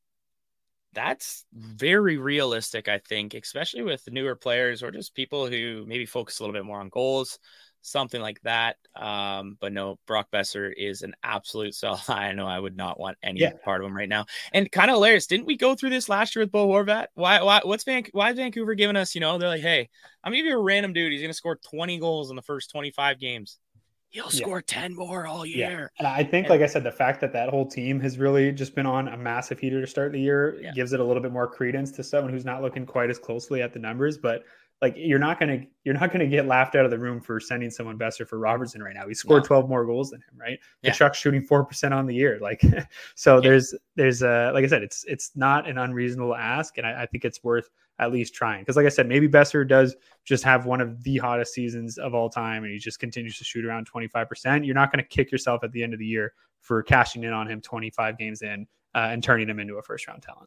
that's very realistic, I think, especially with newer players or just people who maybe focus a little bit more on goals, something like that. Um, but no, Brock Boeser is an absolute sell. I know I would not want any yeah. part of him right now. And kind of hilarious. Didn't we go through this last year with Bo Horvat? Why, why, what's Van, why is Vancouver giving us, you know, they're like, hey, I'm going to give you a random dude. He's going to score twenty goals in the first twenty-five games. He'll yeah. score ten more all year. Yeah. And I think, and, like I said, the fact that that whole team has really just been on a massive heater to start the year yeah. gives it a little bit more credence to someone who's not looking quite as closely at the numbers, but like you're not going to, you're not going to get laughed out of the room for sending someone Boeser for Robertson right now. He scored no. twelve more goals than him, right? The yeah. Chuck's shooting four percent on the year. Like, so yeah. there's, there's uh like I said, it's, it's not an unreasonable ask. And I, I think it's worth at least trying. Cause like I said, maybe Boeser does just have one of the hottest seasons of all time, and he just continues to shoot around twenty-five percent. You're not going to kick yourself at the end of the year for cashing in on him twenty-five games in uh, and turning him into a first round talent.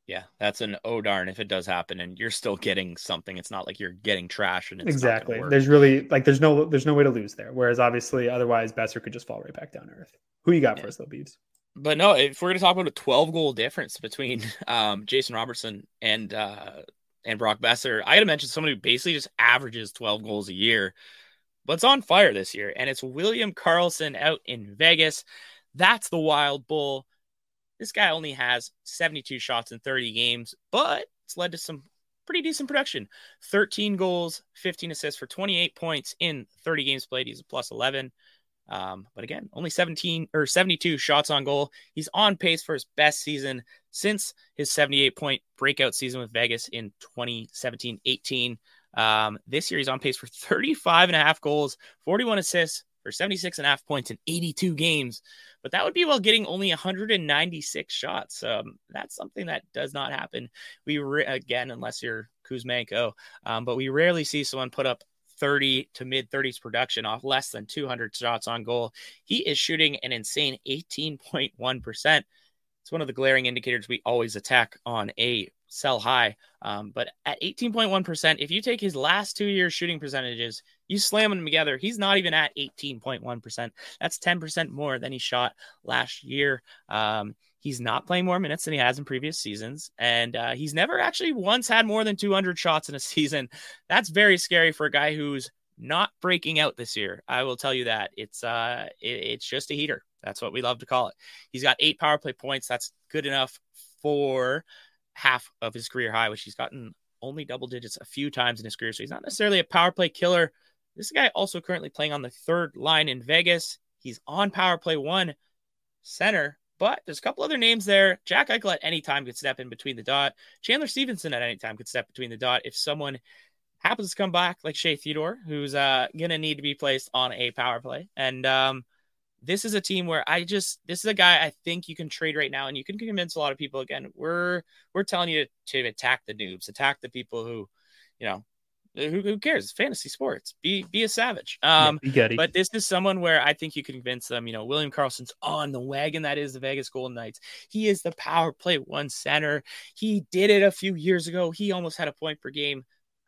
Yeah, that's an oh darn if it does happen and you're still getting something. It's not like you're getting trash and it's exactly. Not there's really like there's no there's no way to lose there. Whereas obviously otherwise Besser could just fall right back down to earth. Who you got yeah. for us though, Beebs? But no, if we're gonna talk about a twelve goal difference between um, Jason Robertson and uh, and Brock Besser, I gotta mention someone who basically just averages twelve goals a year, but it's on fire this year, and it's William Karlsson out in Vegas. That's the Wild Bull. This guy only has seventy-two shots in thirty games, but it's led to some pretty decent production. thirteen goals, fifteen assists for twenty-eight points in thirty games played. He's a plus eleven. Um, but again, only seventeen or seventy-two shots on goal. He's on pace for his best season since his seventy-eight point breakout season with Vegas in twenty seventeen eighteen. Um, this year he's on pace for thirty-five and a half goals, forty-one assists for seventy-six and a half points in eighty-two games. But that would be while getting only one hundred ninety-six shots. Um, that's something that does not happen. We re- again, unless you're Kuzmenko, um, but we rarely see someone put up thirty to mid thirties production off less than two hundred shots on goal. He is shooting an insane eighteen point one percent. It's one of the glaring indicators we always attack on a sell high. Um, but at eighteen point one percent, if you take his last two years shooting percentages, you slam them together, he's not even at eighteen point one percent. That's ten percent more than he shot last year. Um, he's not playing more minutes than he has in previous seasons. And uh, he's never actually once had more than two hundred shots in a season. That's very scary for a guy who's not breaking out this year. I will tell you that. It's uh, it, it's just a heater. That's what we love to call it. He's got eight power play points. That's good enough for half of his career high, which he's gotten only double digits a few times in his career. So he's not necessarily a power play killer. This guy also currently playing on the third line in Vegas. He's on power play one center, but there's a couple other names there. Jack Eichel at any time could step in between the dot. Chandler Stevenson at any time could step between the dot if someone happens to come back like Shea Theodore, who's uh, going to need to be placed on a power play. And um, this is a team where I just, this is a guy I think you can trade right now, and you can convince a lot of people. Again, we're we're telling you to, to attack the noobs, attack the people who, you know, who, who cares? It's fantasy sports. Be be a savage. Um, yeah, but this is someone where I think you can convince them. You know, William Karlsson's on the wagon that is the Vegas Golden Knights. He is the power play one center. He did it a few years ago. He almost had a point per game.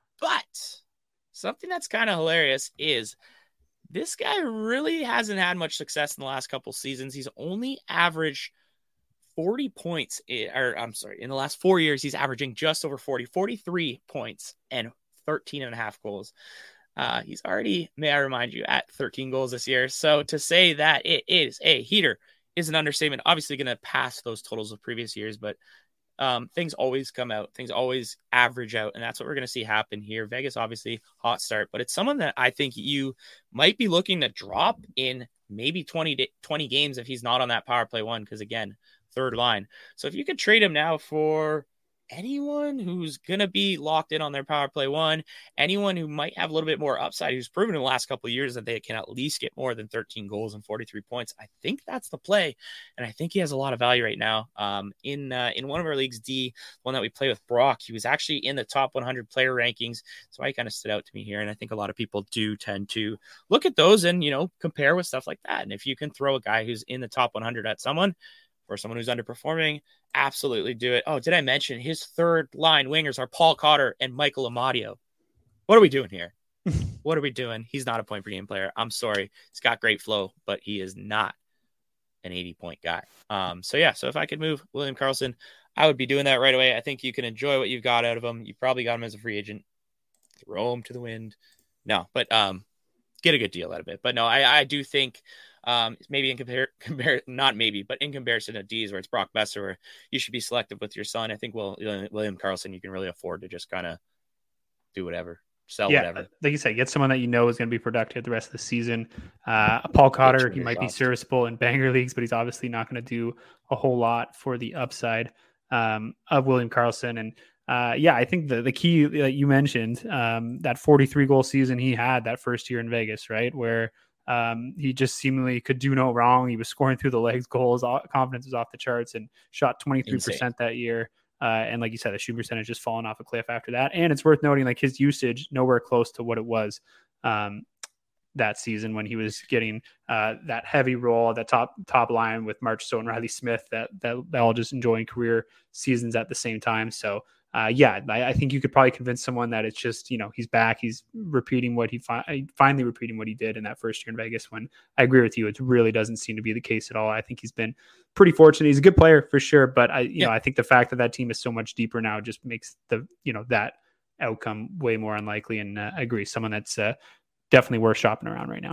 But something that's kind of hilarious is this guy really hasn't had much success in the last couple seasons. He's only averaged forty points, or I'm sorry, in the last four years, he's averaging just over forty, forty-three points and thirteen and a half goals. Uh, he's already, may I remind you, at thirteen goals this year. So to say that it is a heater is an understatement. Obviously going to pass those totals of previous years, but um, things always come out. Things always average out, and that's what we're going to see happen here. Vegas, obviously, hot start, but it's someone that I think you might be looking to drop in maybe twenty, twenty games if he's not on that power play one, because, again, third line. So if you could trade him now for anyone who's going to be locked in on their power play one, anyone who might have a little bit more upside, who's proven in the last couple of years that they can at least get more than thirteen goals and forty-three points, I think that's the play. And I think he has a lot of value right now. Um, in uh, in one of our leagues, D, one that we play with Brock, he was actually in the top one hundred player rankings. So he kind of stood out to me here. And I think a lot of people do tend to look at those and, you know, compare with stuff like that. And if you can throw a guy who's in the top one hundred at someone, or someone who's underperforming, absolutely do it. Oh, did I mention his third line wingers are Paul Cotter and Michael Amadio? What are we doing here? What are we doing? He's not a point per game player. I'm sorry. He's got great flow, but he is not an eighty point guy. Um, so yeah, so if I could move William Karlsson, I would be doing that right away. I think you can enjoy what you've got out of him. You probably got him as a free agent. Throw him to the wind. No, but um, get a good deal out of it. But no, I, I do think Um, maybe in compare, compare, not maybe, but in comparison to D's, where it's Brock Besser, where you should be selective with your son. I think, well, William Karlsson, you can really afford to just kind of do whatever, sell yeah, whatever. Like you said, get someone that you know is going to be productive the rest of the season. Uh, Paul Cotter, he might shots. be serviceable in banger leagues, but he's obviously not going to do a whole lot for the upside um, of William Karlsson. And uh, yeah, I think the the key that you mentioned, um, that forty-three goal season he had that first year in Vegas, right, where Um, he just seemingly could do no wrong. He was scoring through the legs goals. Confidence was off the charts and shot twenty-three percent Insane. that year. Uh, and like you said, the shooting percentage just fallen off a cliff after that. And it's worth noting, like, his usage nowhere close to what it was um, that season when he was getting uh, that heavy role, that top top line with March Stowe and Riley Smith, that that they're all just enjoying career seasons at the same time. So uh, yeah, I, I think you could probably convince someone that it's just, you know, he's back, he's repeating what he fi- finally repeating what he did in that first year in Vegas. When I agree with you, it really doesn't seem to be the case at all. I think he's been pretty fortunate. He's a good player for sure, but I, you yeah. know, I think the fact that that team is so much deeper now just makes the, you know, that outcome way more unlikely. And uh, I agree, someone that's uh, definitely worth shopping around right now.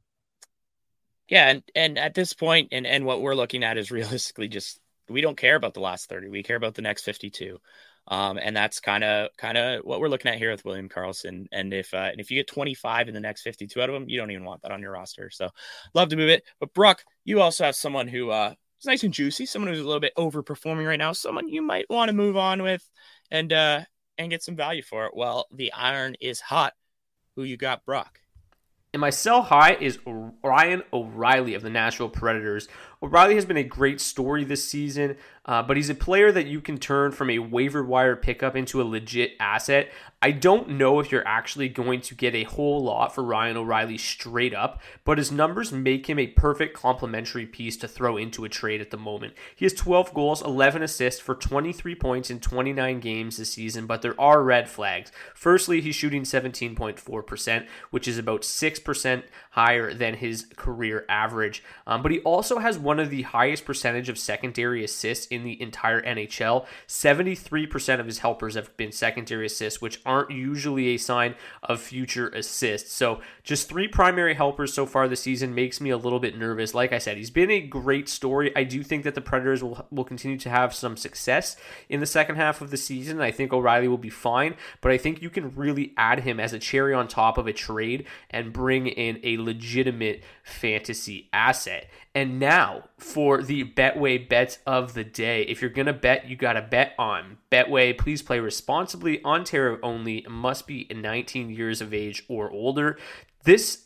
Yeah, and and at this point, and and what we're looking at is realistically just, we don't care about the last thirty. We care about the next fifty-two. Um, and that's kind of kind of what we're looking at here with William Karlsson. And if uh, and if you get twenty-five in the next fifty-two out of them, you don't even want that on your roster. So love to move it. But Brock, you also have someone who uh, is nice and juicy, someone who's a little bit overperforming right now, someone you might want to move on with and uh, and get some value for it. Well, the iron is hot. Who you got, Brock? And my sell high is Ryan O'Reilly of the Nashville Predators. O'Reilly has been a great story this season, uh, but he's a player that you can turn from a waiver wire pickup into a legit asset. I don't know if you're actually going to get a whole lot for Ryan O'Reilly straight up, but his numbers make him a perfect complementary piece to throw into a trade at the moment. He has twelve goals, eleven assists for twenty-three points in twenty-nine games this season, but there are red flags. Firstly, he's shooting seventeen point four percent, which is about six percent higher than his career average. Um, but he also has one of the highest percentage of secondary assists in the entire N H L. seventy-three percent of his helpers have been secondary assists, which aren't usually a sign of future assists. So just three primary helpers so far this season makes me a little bit nervous. Like I said, he's been a great story. I do think that the Predators will, will continue to have some success in the second half of the season. I think O'Reilly will be fine, but I think you can really add him as a cherry on top of a trade and bring in a legitimate fantasy asset. And now for the Betway bets of the day. If you're going to bet, you got to bet on Betway. Please play responsibly. Ontario only. Must be nineteen years of age or older. This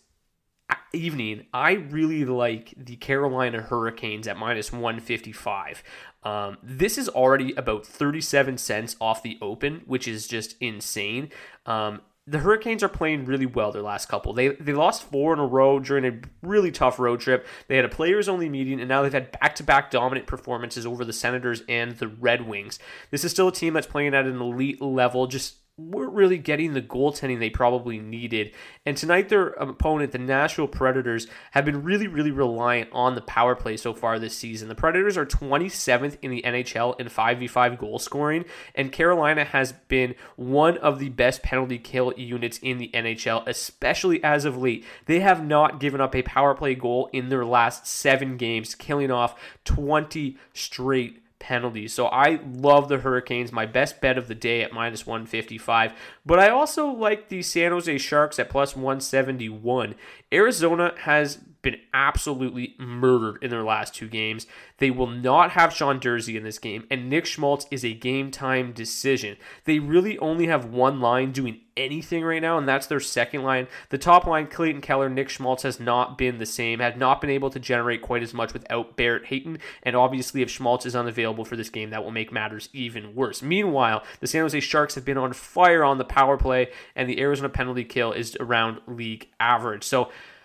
evening, I really like the Carolina Hurricanes at minus one fifty-five. Um, this is already about thirty-seven cents off the open, which is just insane. Um, The Hurricanes are playing really well their last couple. They they lost four in a row during a really tough road trip. They had a players-only meeting, and now they've had back-to-back dominant performances over the Senators and the Red Wings. This is still a team that's playing at an elite level, just weren't really getting the goaltending they probably needed. And tonight their opponent, the Nashville Predators, have been really, really reliant on the power play so far this season. The Predators are twenty-seventh in the N H L in five v five goal scoring, and Carolina has been one of the best penalty kill units in the N H L, especially as of late. They have not given up a power play goal in their last seven games, killing off twenty straight penalties. So I love the Hurricanes, my best bet of the day at minus one fifty-five. But I also like the San Jose Sharks at plus one seventy-one. Arizona has been absolutely murdered in their last two games. They will not have Sean Durzi in this game, and Nick Schmaltz is a game-time decision. They really only have one line doing anything right now, and that's their second line. The top line, Clayton Keller, Nick Schmaltz, has not been the same, have not been able to generate quite as much without Barrett Hayton, and obviously if Schmaltz is unavailable for this game, that will make matters even worse. Meanwhile, the San Jose Sharks have been on fire on the power play, and the Arizona penalty kill is around league average. So,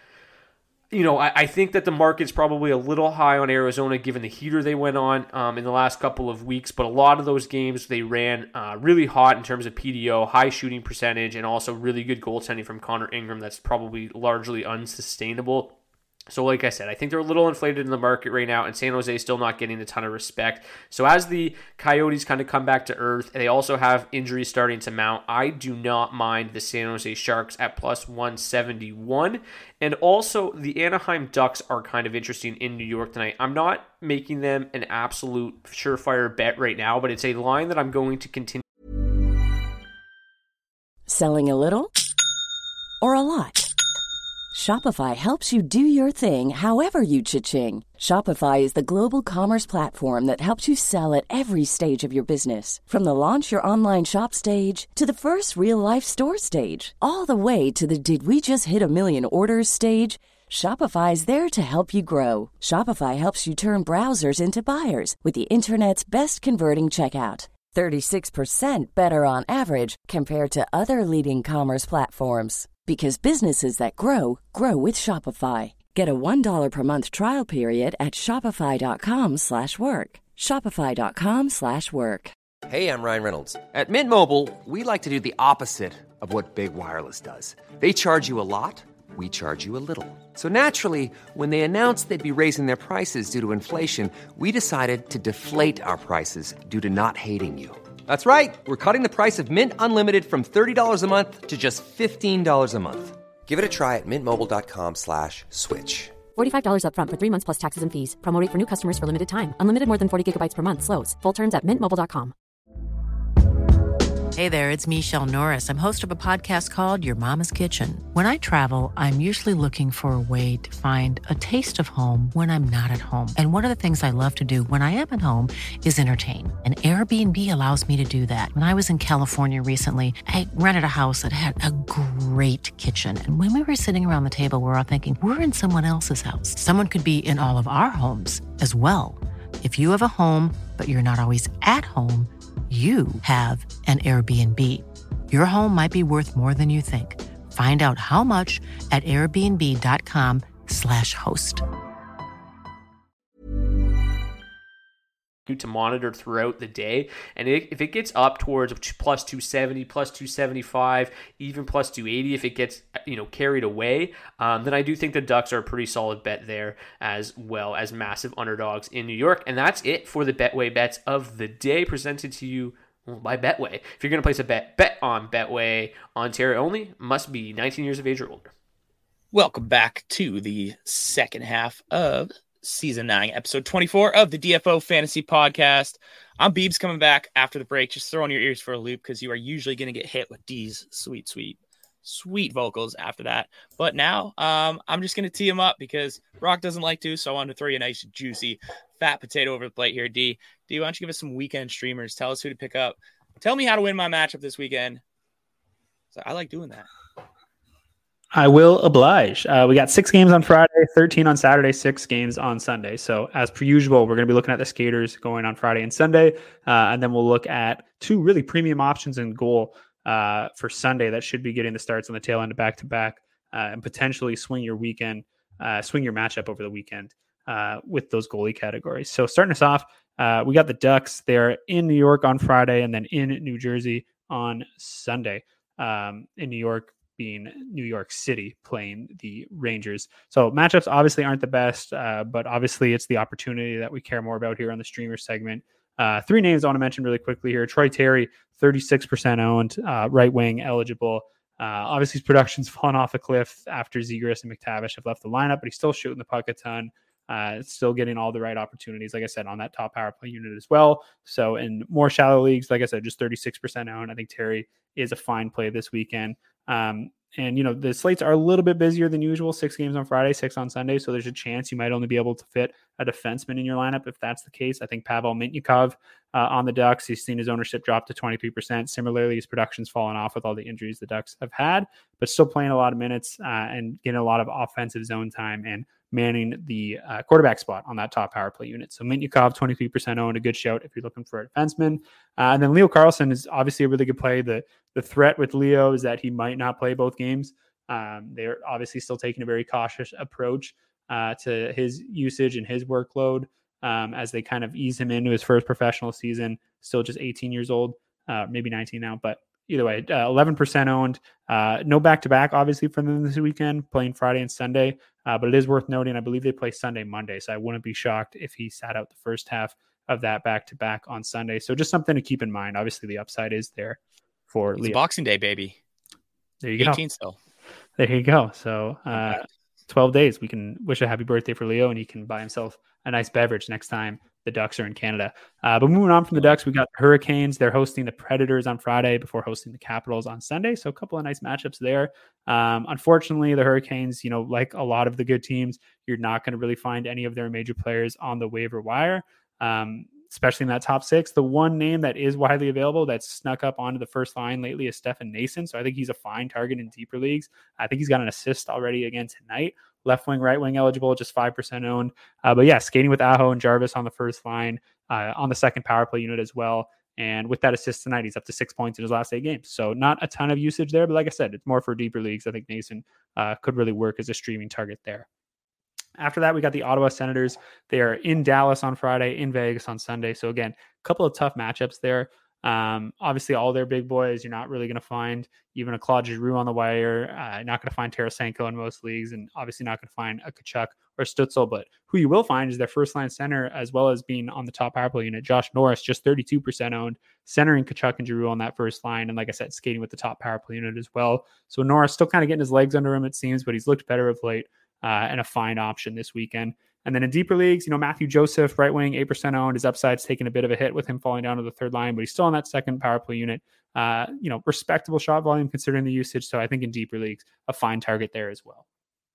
you know, I, I think that the market's probably a little high on Arizona given the heater they went on um, in the last couple of weeks, but a lot of those games they ran uh, really hot in terms of P D O, high shooting percentage, and also really good goaltending from Connor Ingram that's probably largely unsustainable. So like I said, I think they're a little inflated in the market right now, and San Jose is still not getting a ton of respect. So as the Coyotes kind of come back to earth, they also have injuries starting to mount. I do not mind the San Jose Sharks at plus one seventy-one. And also the Anaheim Ducks are kind of interesting in New York tonight. I'm not making them an absolute surefire bet right now, but it's a line that I'm going to continue. Selling a little or a lot? Shopify helps you do your thing however you cha-ching. Shopify is the global commerce platform that helps you sell at every stage of your business. From the launch your online shop stage to the first real-life store stage, all the way to the did we just hit a million orders stage. Shopify is there to help you grow. Shopify helps you turn browsers into buyers with the internet's best converting checkout. thirty-six percent better on average compared to other leading commerce platforms. Because businesses that grow, grow with Shopify. Get a one dollar per month trial period at shopify.com slash work. Shopify.com slash work. Hey, I'm Ryan Reynolds. At Mint Mobile, we like to do the opposite of what Big Wireless does. They charge you a lot, we charge you a little. So naturally, when they announced they'd be raising their prices due to inflation, we decided to deflate our prices due to not hating you. That's right. We're cutting the price of Mint Unlimited from thirty dollars a month to just fifteen dollars a month. Give it a try at mintmobile.com slash switch. forty-five dollars up front for three months plus taxes and fees. Promo rate for new customers for limited time. Unlimited more than forty gigabytes per month. Slows full terms at mint mobile dot com. Hey there, it's Michelle Norris. I'm host of a podcast called Your Mama's Kitchen. When I travel, I'm usually looking for a way to find a taste of home when I'm not at home. And one of the things I love to do when I am at home is entertain. And Airbnb allows me to do that. When I was in California recently, I rented a house that had a great kitchen. And when we were sitting around the table, we were all thinking, we're in someone else's house. Someone could be in all of our homes as well. If you have a home, but you're not always at home, you have an Airbnb. Your home might be worth more than you think. Find out how much at airbnb.com slash host. To monitor throughout the day, and it, if it gets up towards plus two seventy, plus two seventy-five, even plus two eighty, if it gets, you know, carried away, um, then I do think the Ducks are a pretty solid bet there, as well as massive underdogs in New York. And that's it for the Betway bets of the day, presented to you by Betway. If you're going to place a bet, bet on Betway. Ontario only, must be nineteen years of age or older. Welcome back to the second half of Season nine, Episode twenty-four of the D F O Fantasy Podcast. I'm Beebs, coming back after the break. Just throwing your ears for a loop, because you are usually going to get hit with D's sweet, sweet, sweet vocals after that. But now um, I'm just going to tee him up, because Brock doesn't like to, so I wanted to throw you a nice, juicy, fat potato over the plate here. D, D, why don't you give us some weekend streamers? Tell us who to pick up. Tell me how to win my matchup this weekend. So I like doing that. I will oblige. Uh, we got six games on Friday, thirteen on Saturday, six games on Sunday. So as per usual, we're going to be looking at the skaters going on Friday and Sunday. Uh, and then we'll look at two really premium options in goal uh, for Sunday that should be getting the starts on the tail end of back-to-back uh, and potentially swing your weekend, uh, swing your matchup over the weekend uh, with those goalie categories. So starting us off, uh, we got the Ducks. They're in New York on Friday and then in New Jersey on Sunday. Um, in New York, being New York City playing the Rangers. So matchups obviously aren't the best, uh, but obviously it's the opportunity that we care more about here on the streamer segment. Uh, three names I want to mention really quickly here. Troy Terry, thirty-six percent owned, uh, right wing eligible. Uh, obviously his production's fallen off a cliff after Zegras and McTavish have left the lineup, but he's still shooting the puck a ton. Uh, still getting all the right opportunities, like I said, on that top power play unit as well. So in more shallow leagues, like I said, just thirty-six percent owned. I think Terry is a fine play this weekend. Um, and, you know, the slates are a little bit busier than usual, six games on Friday, six on Sunday. So there's a chance you might only be able to fit a defenseman in your lineup. If that's the case, I think Pavel Mintyukov uh, on the Ducks, he's seen his ownership drop to twenty-three percent. Similarly, his production's fallen off with all the injuries the Ducks have had, but still playing a lot of minutes uh, and getting a lot of offensive zone time and manning the uh, quarterback spot on that top power play unit. So Mintyukov, twenty-three percent owned, a good shout if you're looking for a defenseman. Uh, and then Leo Carlsson is obviously a really good play. The the threat with Leo is that he might not play both games. Um, they're obviously still taking a very cautious approach uh, to his usage and his workload um, as they kind of ease him into his first professional season. Still just eighteen years old, uh, maybe nineteen now, but either way, uh, eleven percent owned. Uh, no back-to-back, obviously, for them this weekend, playing Friday and Sunday. Uh, but it is worth noting, I believe they play Sunday, Monday. So I wouldn't be shocked if he sat out the first half of that back-to-back on Sunday. So just something to keep in mind. Obviously, the upside is there for it's Leo. Boxing Day, baby. There you go. eighteen still. There you go. So uh, twelve days. We can wish a happy birthday for Leo, and he can buy himself a nice beverage next time the Ducks are in Canada. Uh, but moving on from the Ducks, we got the Hurricanes. They're hosting the Predators on Friday before hosting the Capitals on Sunday. So a couple of nice matchups there. Um, unfortunately, the Hurricanes, you know, like a lot of the good teams, you're not going to really find any of their major players on the waiver wire, um, especially in that top six. The one name that is widely available that's snuck up onto the first line lately is Stefan Nason. So I think he's a fine target in deeper leagues. I think he's got an assist already again tonight. Left wing, right wing eligible, just five percent owned. Uh, but yeah, skating with Aho and Jarvis on the first line, uh, on the second power play unit as well. And with that assist tonight, he's up to six points in his last eight games. So not a ton of usage there, but like I said, it's more for deeper leagues. I think Nason uh, could really work as a streaming target there. After that, we got the Ottawa Senators. They are in Dallas on Friday, in Vegas on Sunday. So again, a couple of tough matchups there. Um, obviously, all their big boys, you're not really going to find even a Claude Giroux on the wire. Uh, not going to find Tarasenko in most leagues, and obviously not going to find a Tkachuk or Stützle. But who you will find is their first line center, as well as being on the top power play unit. Josh Norris, just thirty-two percent owned, centering Tkachuk and Giroux on that first line. And like I said, skating with the top power play unit as well. So Norris still kind of getting his legs under him, it seems, but he's looked better of late. Uh, and a fine option this weekend. And then in deeper leagues, you know, Matthew Joseph, right wing, eight percent owned. His upside's taken a bit of a hit with him falling down to the third line, but he's still on that second power play unit. Uh, you know, respectable shot volume considering the usage. So I think in deeper leagues, a fine target there as well.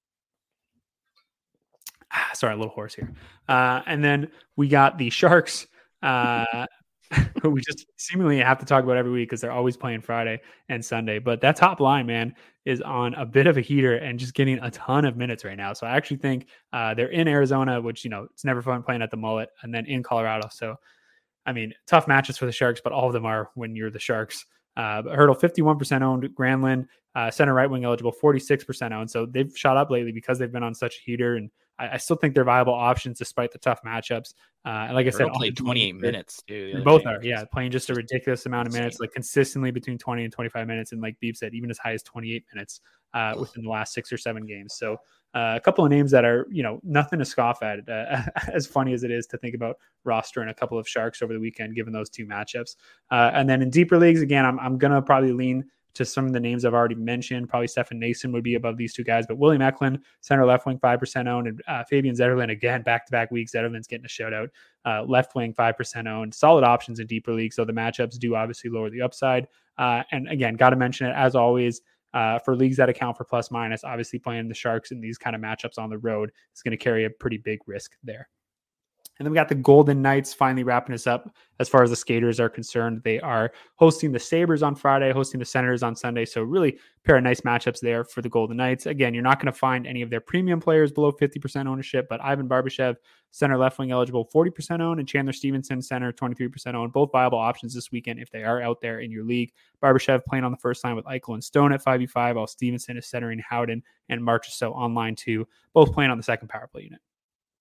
Ah, sorry, a little hoarse here. Uh, and then we got the Sharks, uh, who we just seemingly have to talk about every week because they're always playing Friday and Sunday. But that top line, man, is on a bit of a heater and just getting a ton of minutes right now. So I actually think uh, they're in Arizona, which, you know, it's never fun playing at the Mullet, and then in Colorado. So, I mean, tough matches for the Sharks, but all of them are when you're the Sharks. Uh, but Hurdle, fifty-one percent owned. Granlund, uh, center right wing eligible, forty-six percent owned. So they've shot up lately because they've been on such a heater. And I, I still think they're viable options despite the tough matchups. Uh, and like I said, played twenty-eight minutes, dude. Both are, yeah, playing just a ridiculous amount of minutes, like consistently between twenty and twenty-five minutes. And like Beeb said, even as high as twenty-eight minutes uh, within the last six or seven games. So uh, a couple of names that are, you know, nothing to scoff at, uh, as funny as it is to think about rostering a couple of Sharks over the weekend, given those two matchups. Uh, and then in deeper leagues, again, I'm, I'm going to probably lean to some of the names I've already mentioned. Probably Stefan Nason would be above these two guys, but William Eklund, center left wing, five percent owned, and uh, Fabian Zetterlund, again, back-to-back weeks. Zetterlund's getting a shout out. Uh, left wing, five percent owned. Solid options in deeper leagues, so the matchups do obviously lower the upside. Uh, and again, got to mention it, as always, uh, for leagues that account for plus minus, obviously playing the Sharks in these kind of matchups on the road is going to carry a pretty big risk there. And then we got the Golden Knights finally wrapping us up as far as the skaters are concerned. They are hosting the Sabres on Friday, hosting the Senators on Sunday. So really a pair of nice matchups there for the Golden Knights. Again, you're not going to find any of their premium players below fifty percent ownership, but Ivan Barbashev, center left wing eligible, forty percent owned, and Chandler Stevenson, center, twenty-three percent owned. Both viable options this weekend if they are out there in your league. Barbashev playing on the first line with Eichel and Stone at five v five, while Stevenson is centering Howden and Marchessault on line two, both playing on the second power play unit.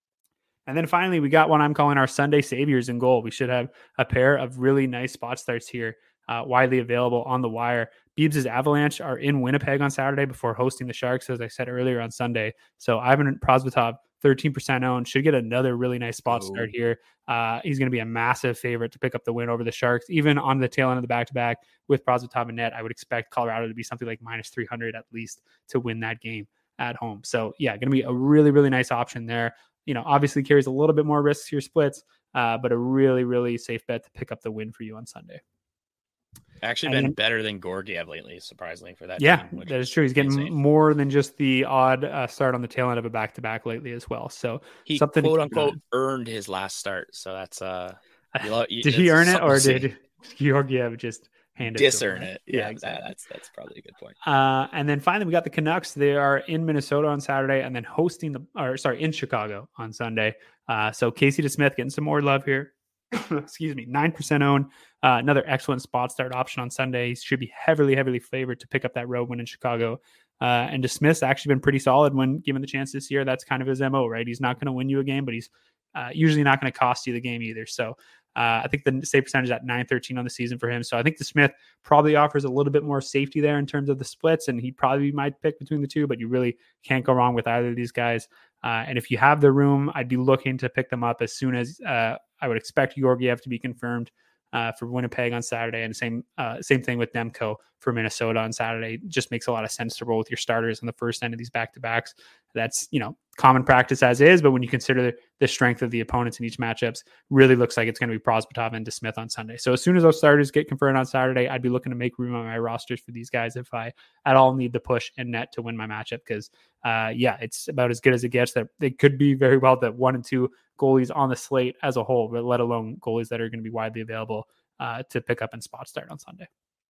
And then finally, we got what I'm calling our Sunday saviors in goal. We should have a pair of really nice spot starts here, uh, widely available on the wire. Beebs' Avalanche are in Winnipeg on Saturday before hosting the Sharks, as I said earlier, on Sunday. So Ivan Prosvetov, thirteen percent owned, should get another really nice spot Ooh. start here. Uh, he's going to be a massive favorite to pick up the win over the Sharks. Even on the tail end of the back-to-back with Prosvetov and net, I would expect Colorado to be something like minus three hundred at least to win that game at home. So yeah, going to be a really, really nice option there. You know, obviously carries a little bit more risks to your splits, uh, but a really, really safe bet to pick up the win for you on Sunday. Actually and been then, better than Georgiev lately, surprisingly, for that. Yeah, team, that is true. He's getting insane. more than just the odd uh, start on the tail end of a back-to-back lately as well. So he something quote unquote earned his last start. So that's uh, you know, did he earn it or did Georgiev just hand it? Discern it. Yeah, yeah, exactly. That's that's probably a good point. Uh, and then finally, we got the Canucks. They are in Minnesota on Saturday, and then hosting the, or sorry, in Chicago on Sunday. Uh, so Casey DeSmith getting some more love here. Excuse me, nine percent owned. Uh, another excellent spot start option on Sunday. He should be heavily, heavily favored to pick up that road win in Chicago. Uh, and DeSmith's actually been pretty solid when given the chance this year. That's kind of his M O, right? He's not going to win you a game, but he's uh, usually not going to cost you the game either. So uh, I think the save percentage is at nine thirteen on the season for him. So I think DeSmith probably offers a little bit more safety there in terms of the splits, and he probably might pick between the two, but you really can't go wrong with either of these guys. Uh, and if you have the room, I'd be looking to pick them up as soon as uh, I would expect Georgiev to be confirmed uh, for Winnipeg on Saturday. And same uh, same thing with Demko for Minnesota on Saturday. It just makes a lot of sense to roll with your starters on the first end of these back-to-backs. That's, you know, common practice as is, but when you consider the, the strength of the opponents in each matchups, really looks like it's going to be Prosvetov and DeSmith on Sunday. So as soon as those starters get confirmed on Saturday, I'd be looking to make room on my rosters for these guys if I at all need the push and net to win my matchup, because uh, yeah, it's about as good as it gets. That they could be very well the one and two goalies on the slate as a whole, but let alone goalies that are going to be widely available uh, to pick up and spot start on Sunday.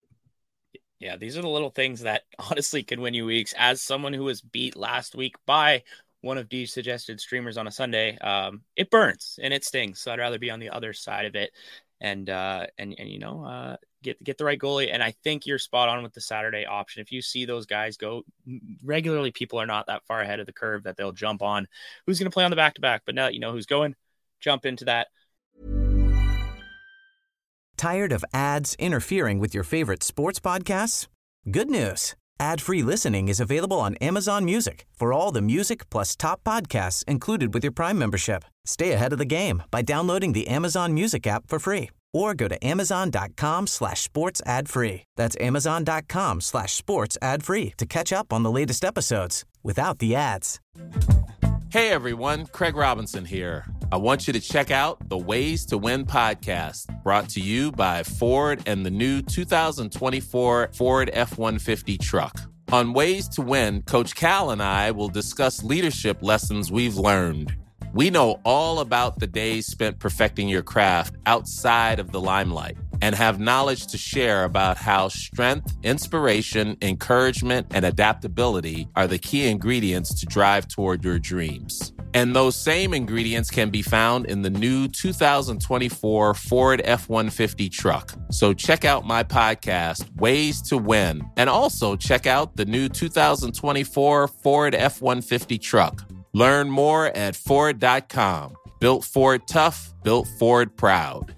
Yeah, these are the little things that honestly can win you weeks. As someone who was beat last week by one of these suggested streamers on a Sunday, um, it burns and it stings. So I'd rather be on the other side of it. and uh, and and you know uh, get get the right goalie. And I think you're spot on with the Saturday option. If you see those guys go regularly, people are not that far ahead of the curve that they'll jump on who's going to play on the back to back. But now that you know who's going, jump into that. Tired of ads interfering with your favorite sports podcasts? Good news. Ad-free listening is available on Amazon Music for all the music plus top podcasts included with your Prime membership. Stay ahead of the game by downloading the Amazon Music app for free or go to amazon.com slash sports ad free. That's amazon.com slash sports ad free to catch up on the latest episodes without the ads. Hey everyone, Craig Robinson here. I want you to check out the Ways to Win podcast, brought to you by Ford and the new two thousand twenty-four Ford F one fifty truck. On Ways to Win, Coach Cal and I will discuss leadership lessons we've learned. We know all about the days spent perfecting your craft outside of the limelight and have knowledge to share about how strength, inspiration, encouragement, and adaptability are the key ingredients to drive toward your dreams. And those same ingredients can be found in the new two thousand twenty-four Ford F one fifty truck. So check out my podcast, Ways to Win, and also check out the new two thousand twenty-four Ford F one fifty truck. Learn more at Ford dot com. Built Ford tough, built Ford proud.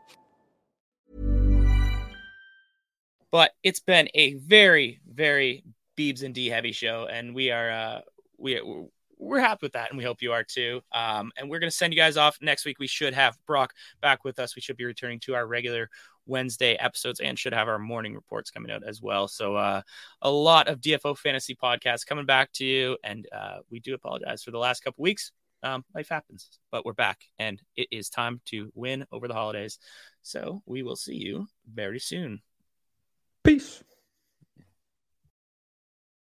But it's been a very, very Beebs and D heavy show, and we are uh, we we're happy with that, and we hope you are too. Um, and we're gonna send you guys off next week. We should have Brock back with us. We should be returning to our regular Wednesday episodes and should have our morning reports coming out as well. So uh, a lot of D F O fantasy podcasts coming back to you, and uh, we do apologize for the last couple weeks. Um, life happens, but we're back, and it is time to win over the holidays. So we will see you very soon. Peace.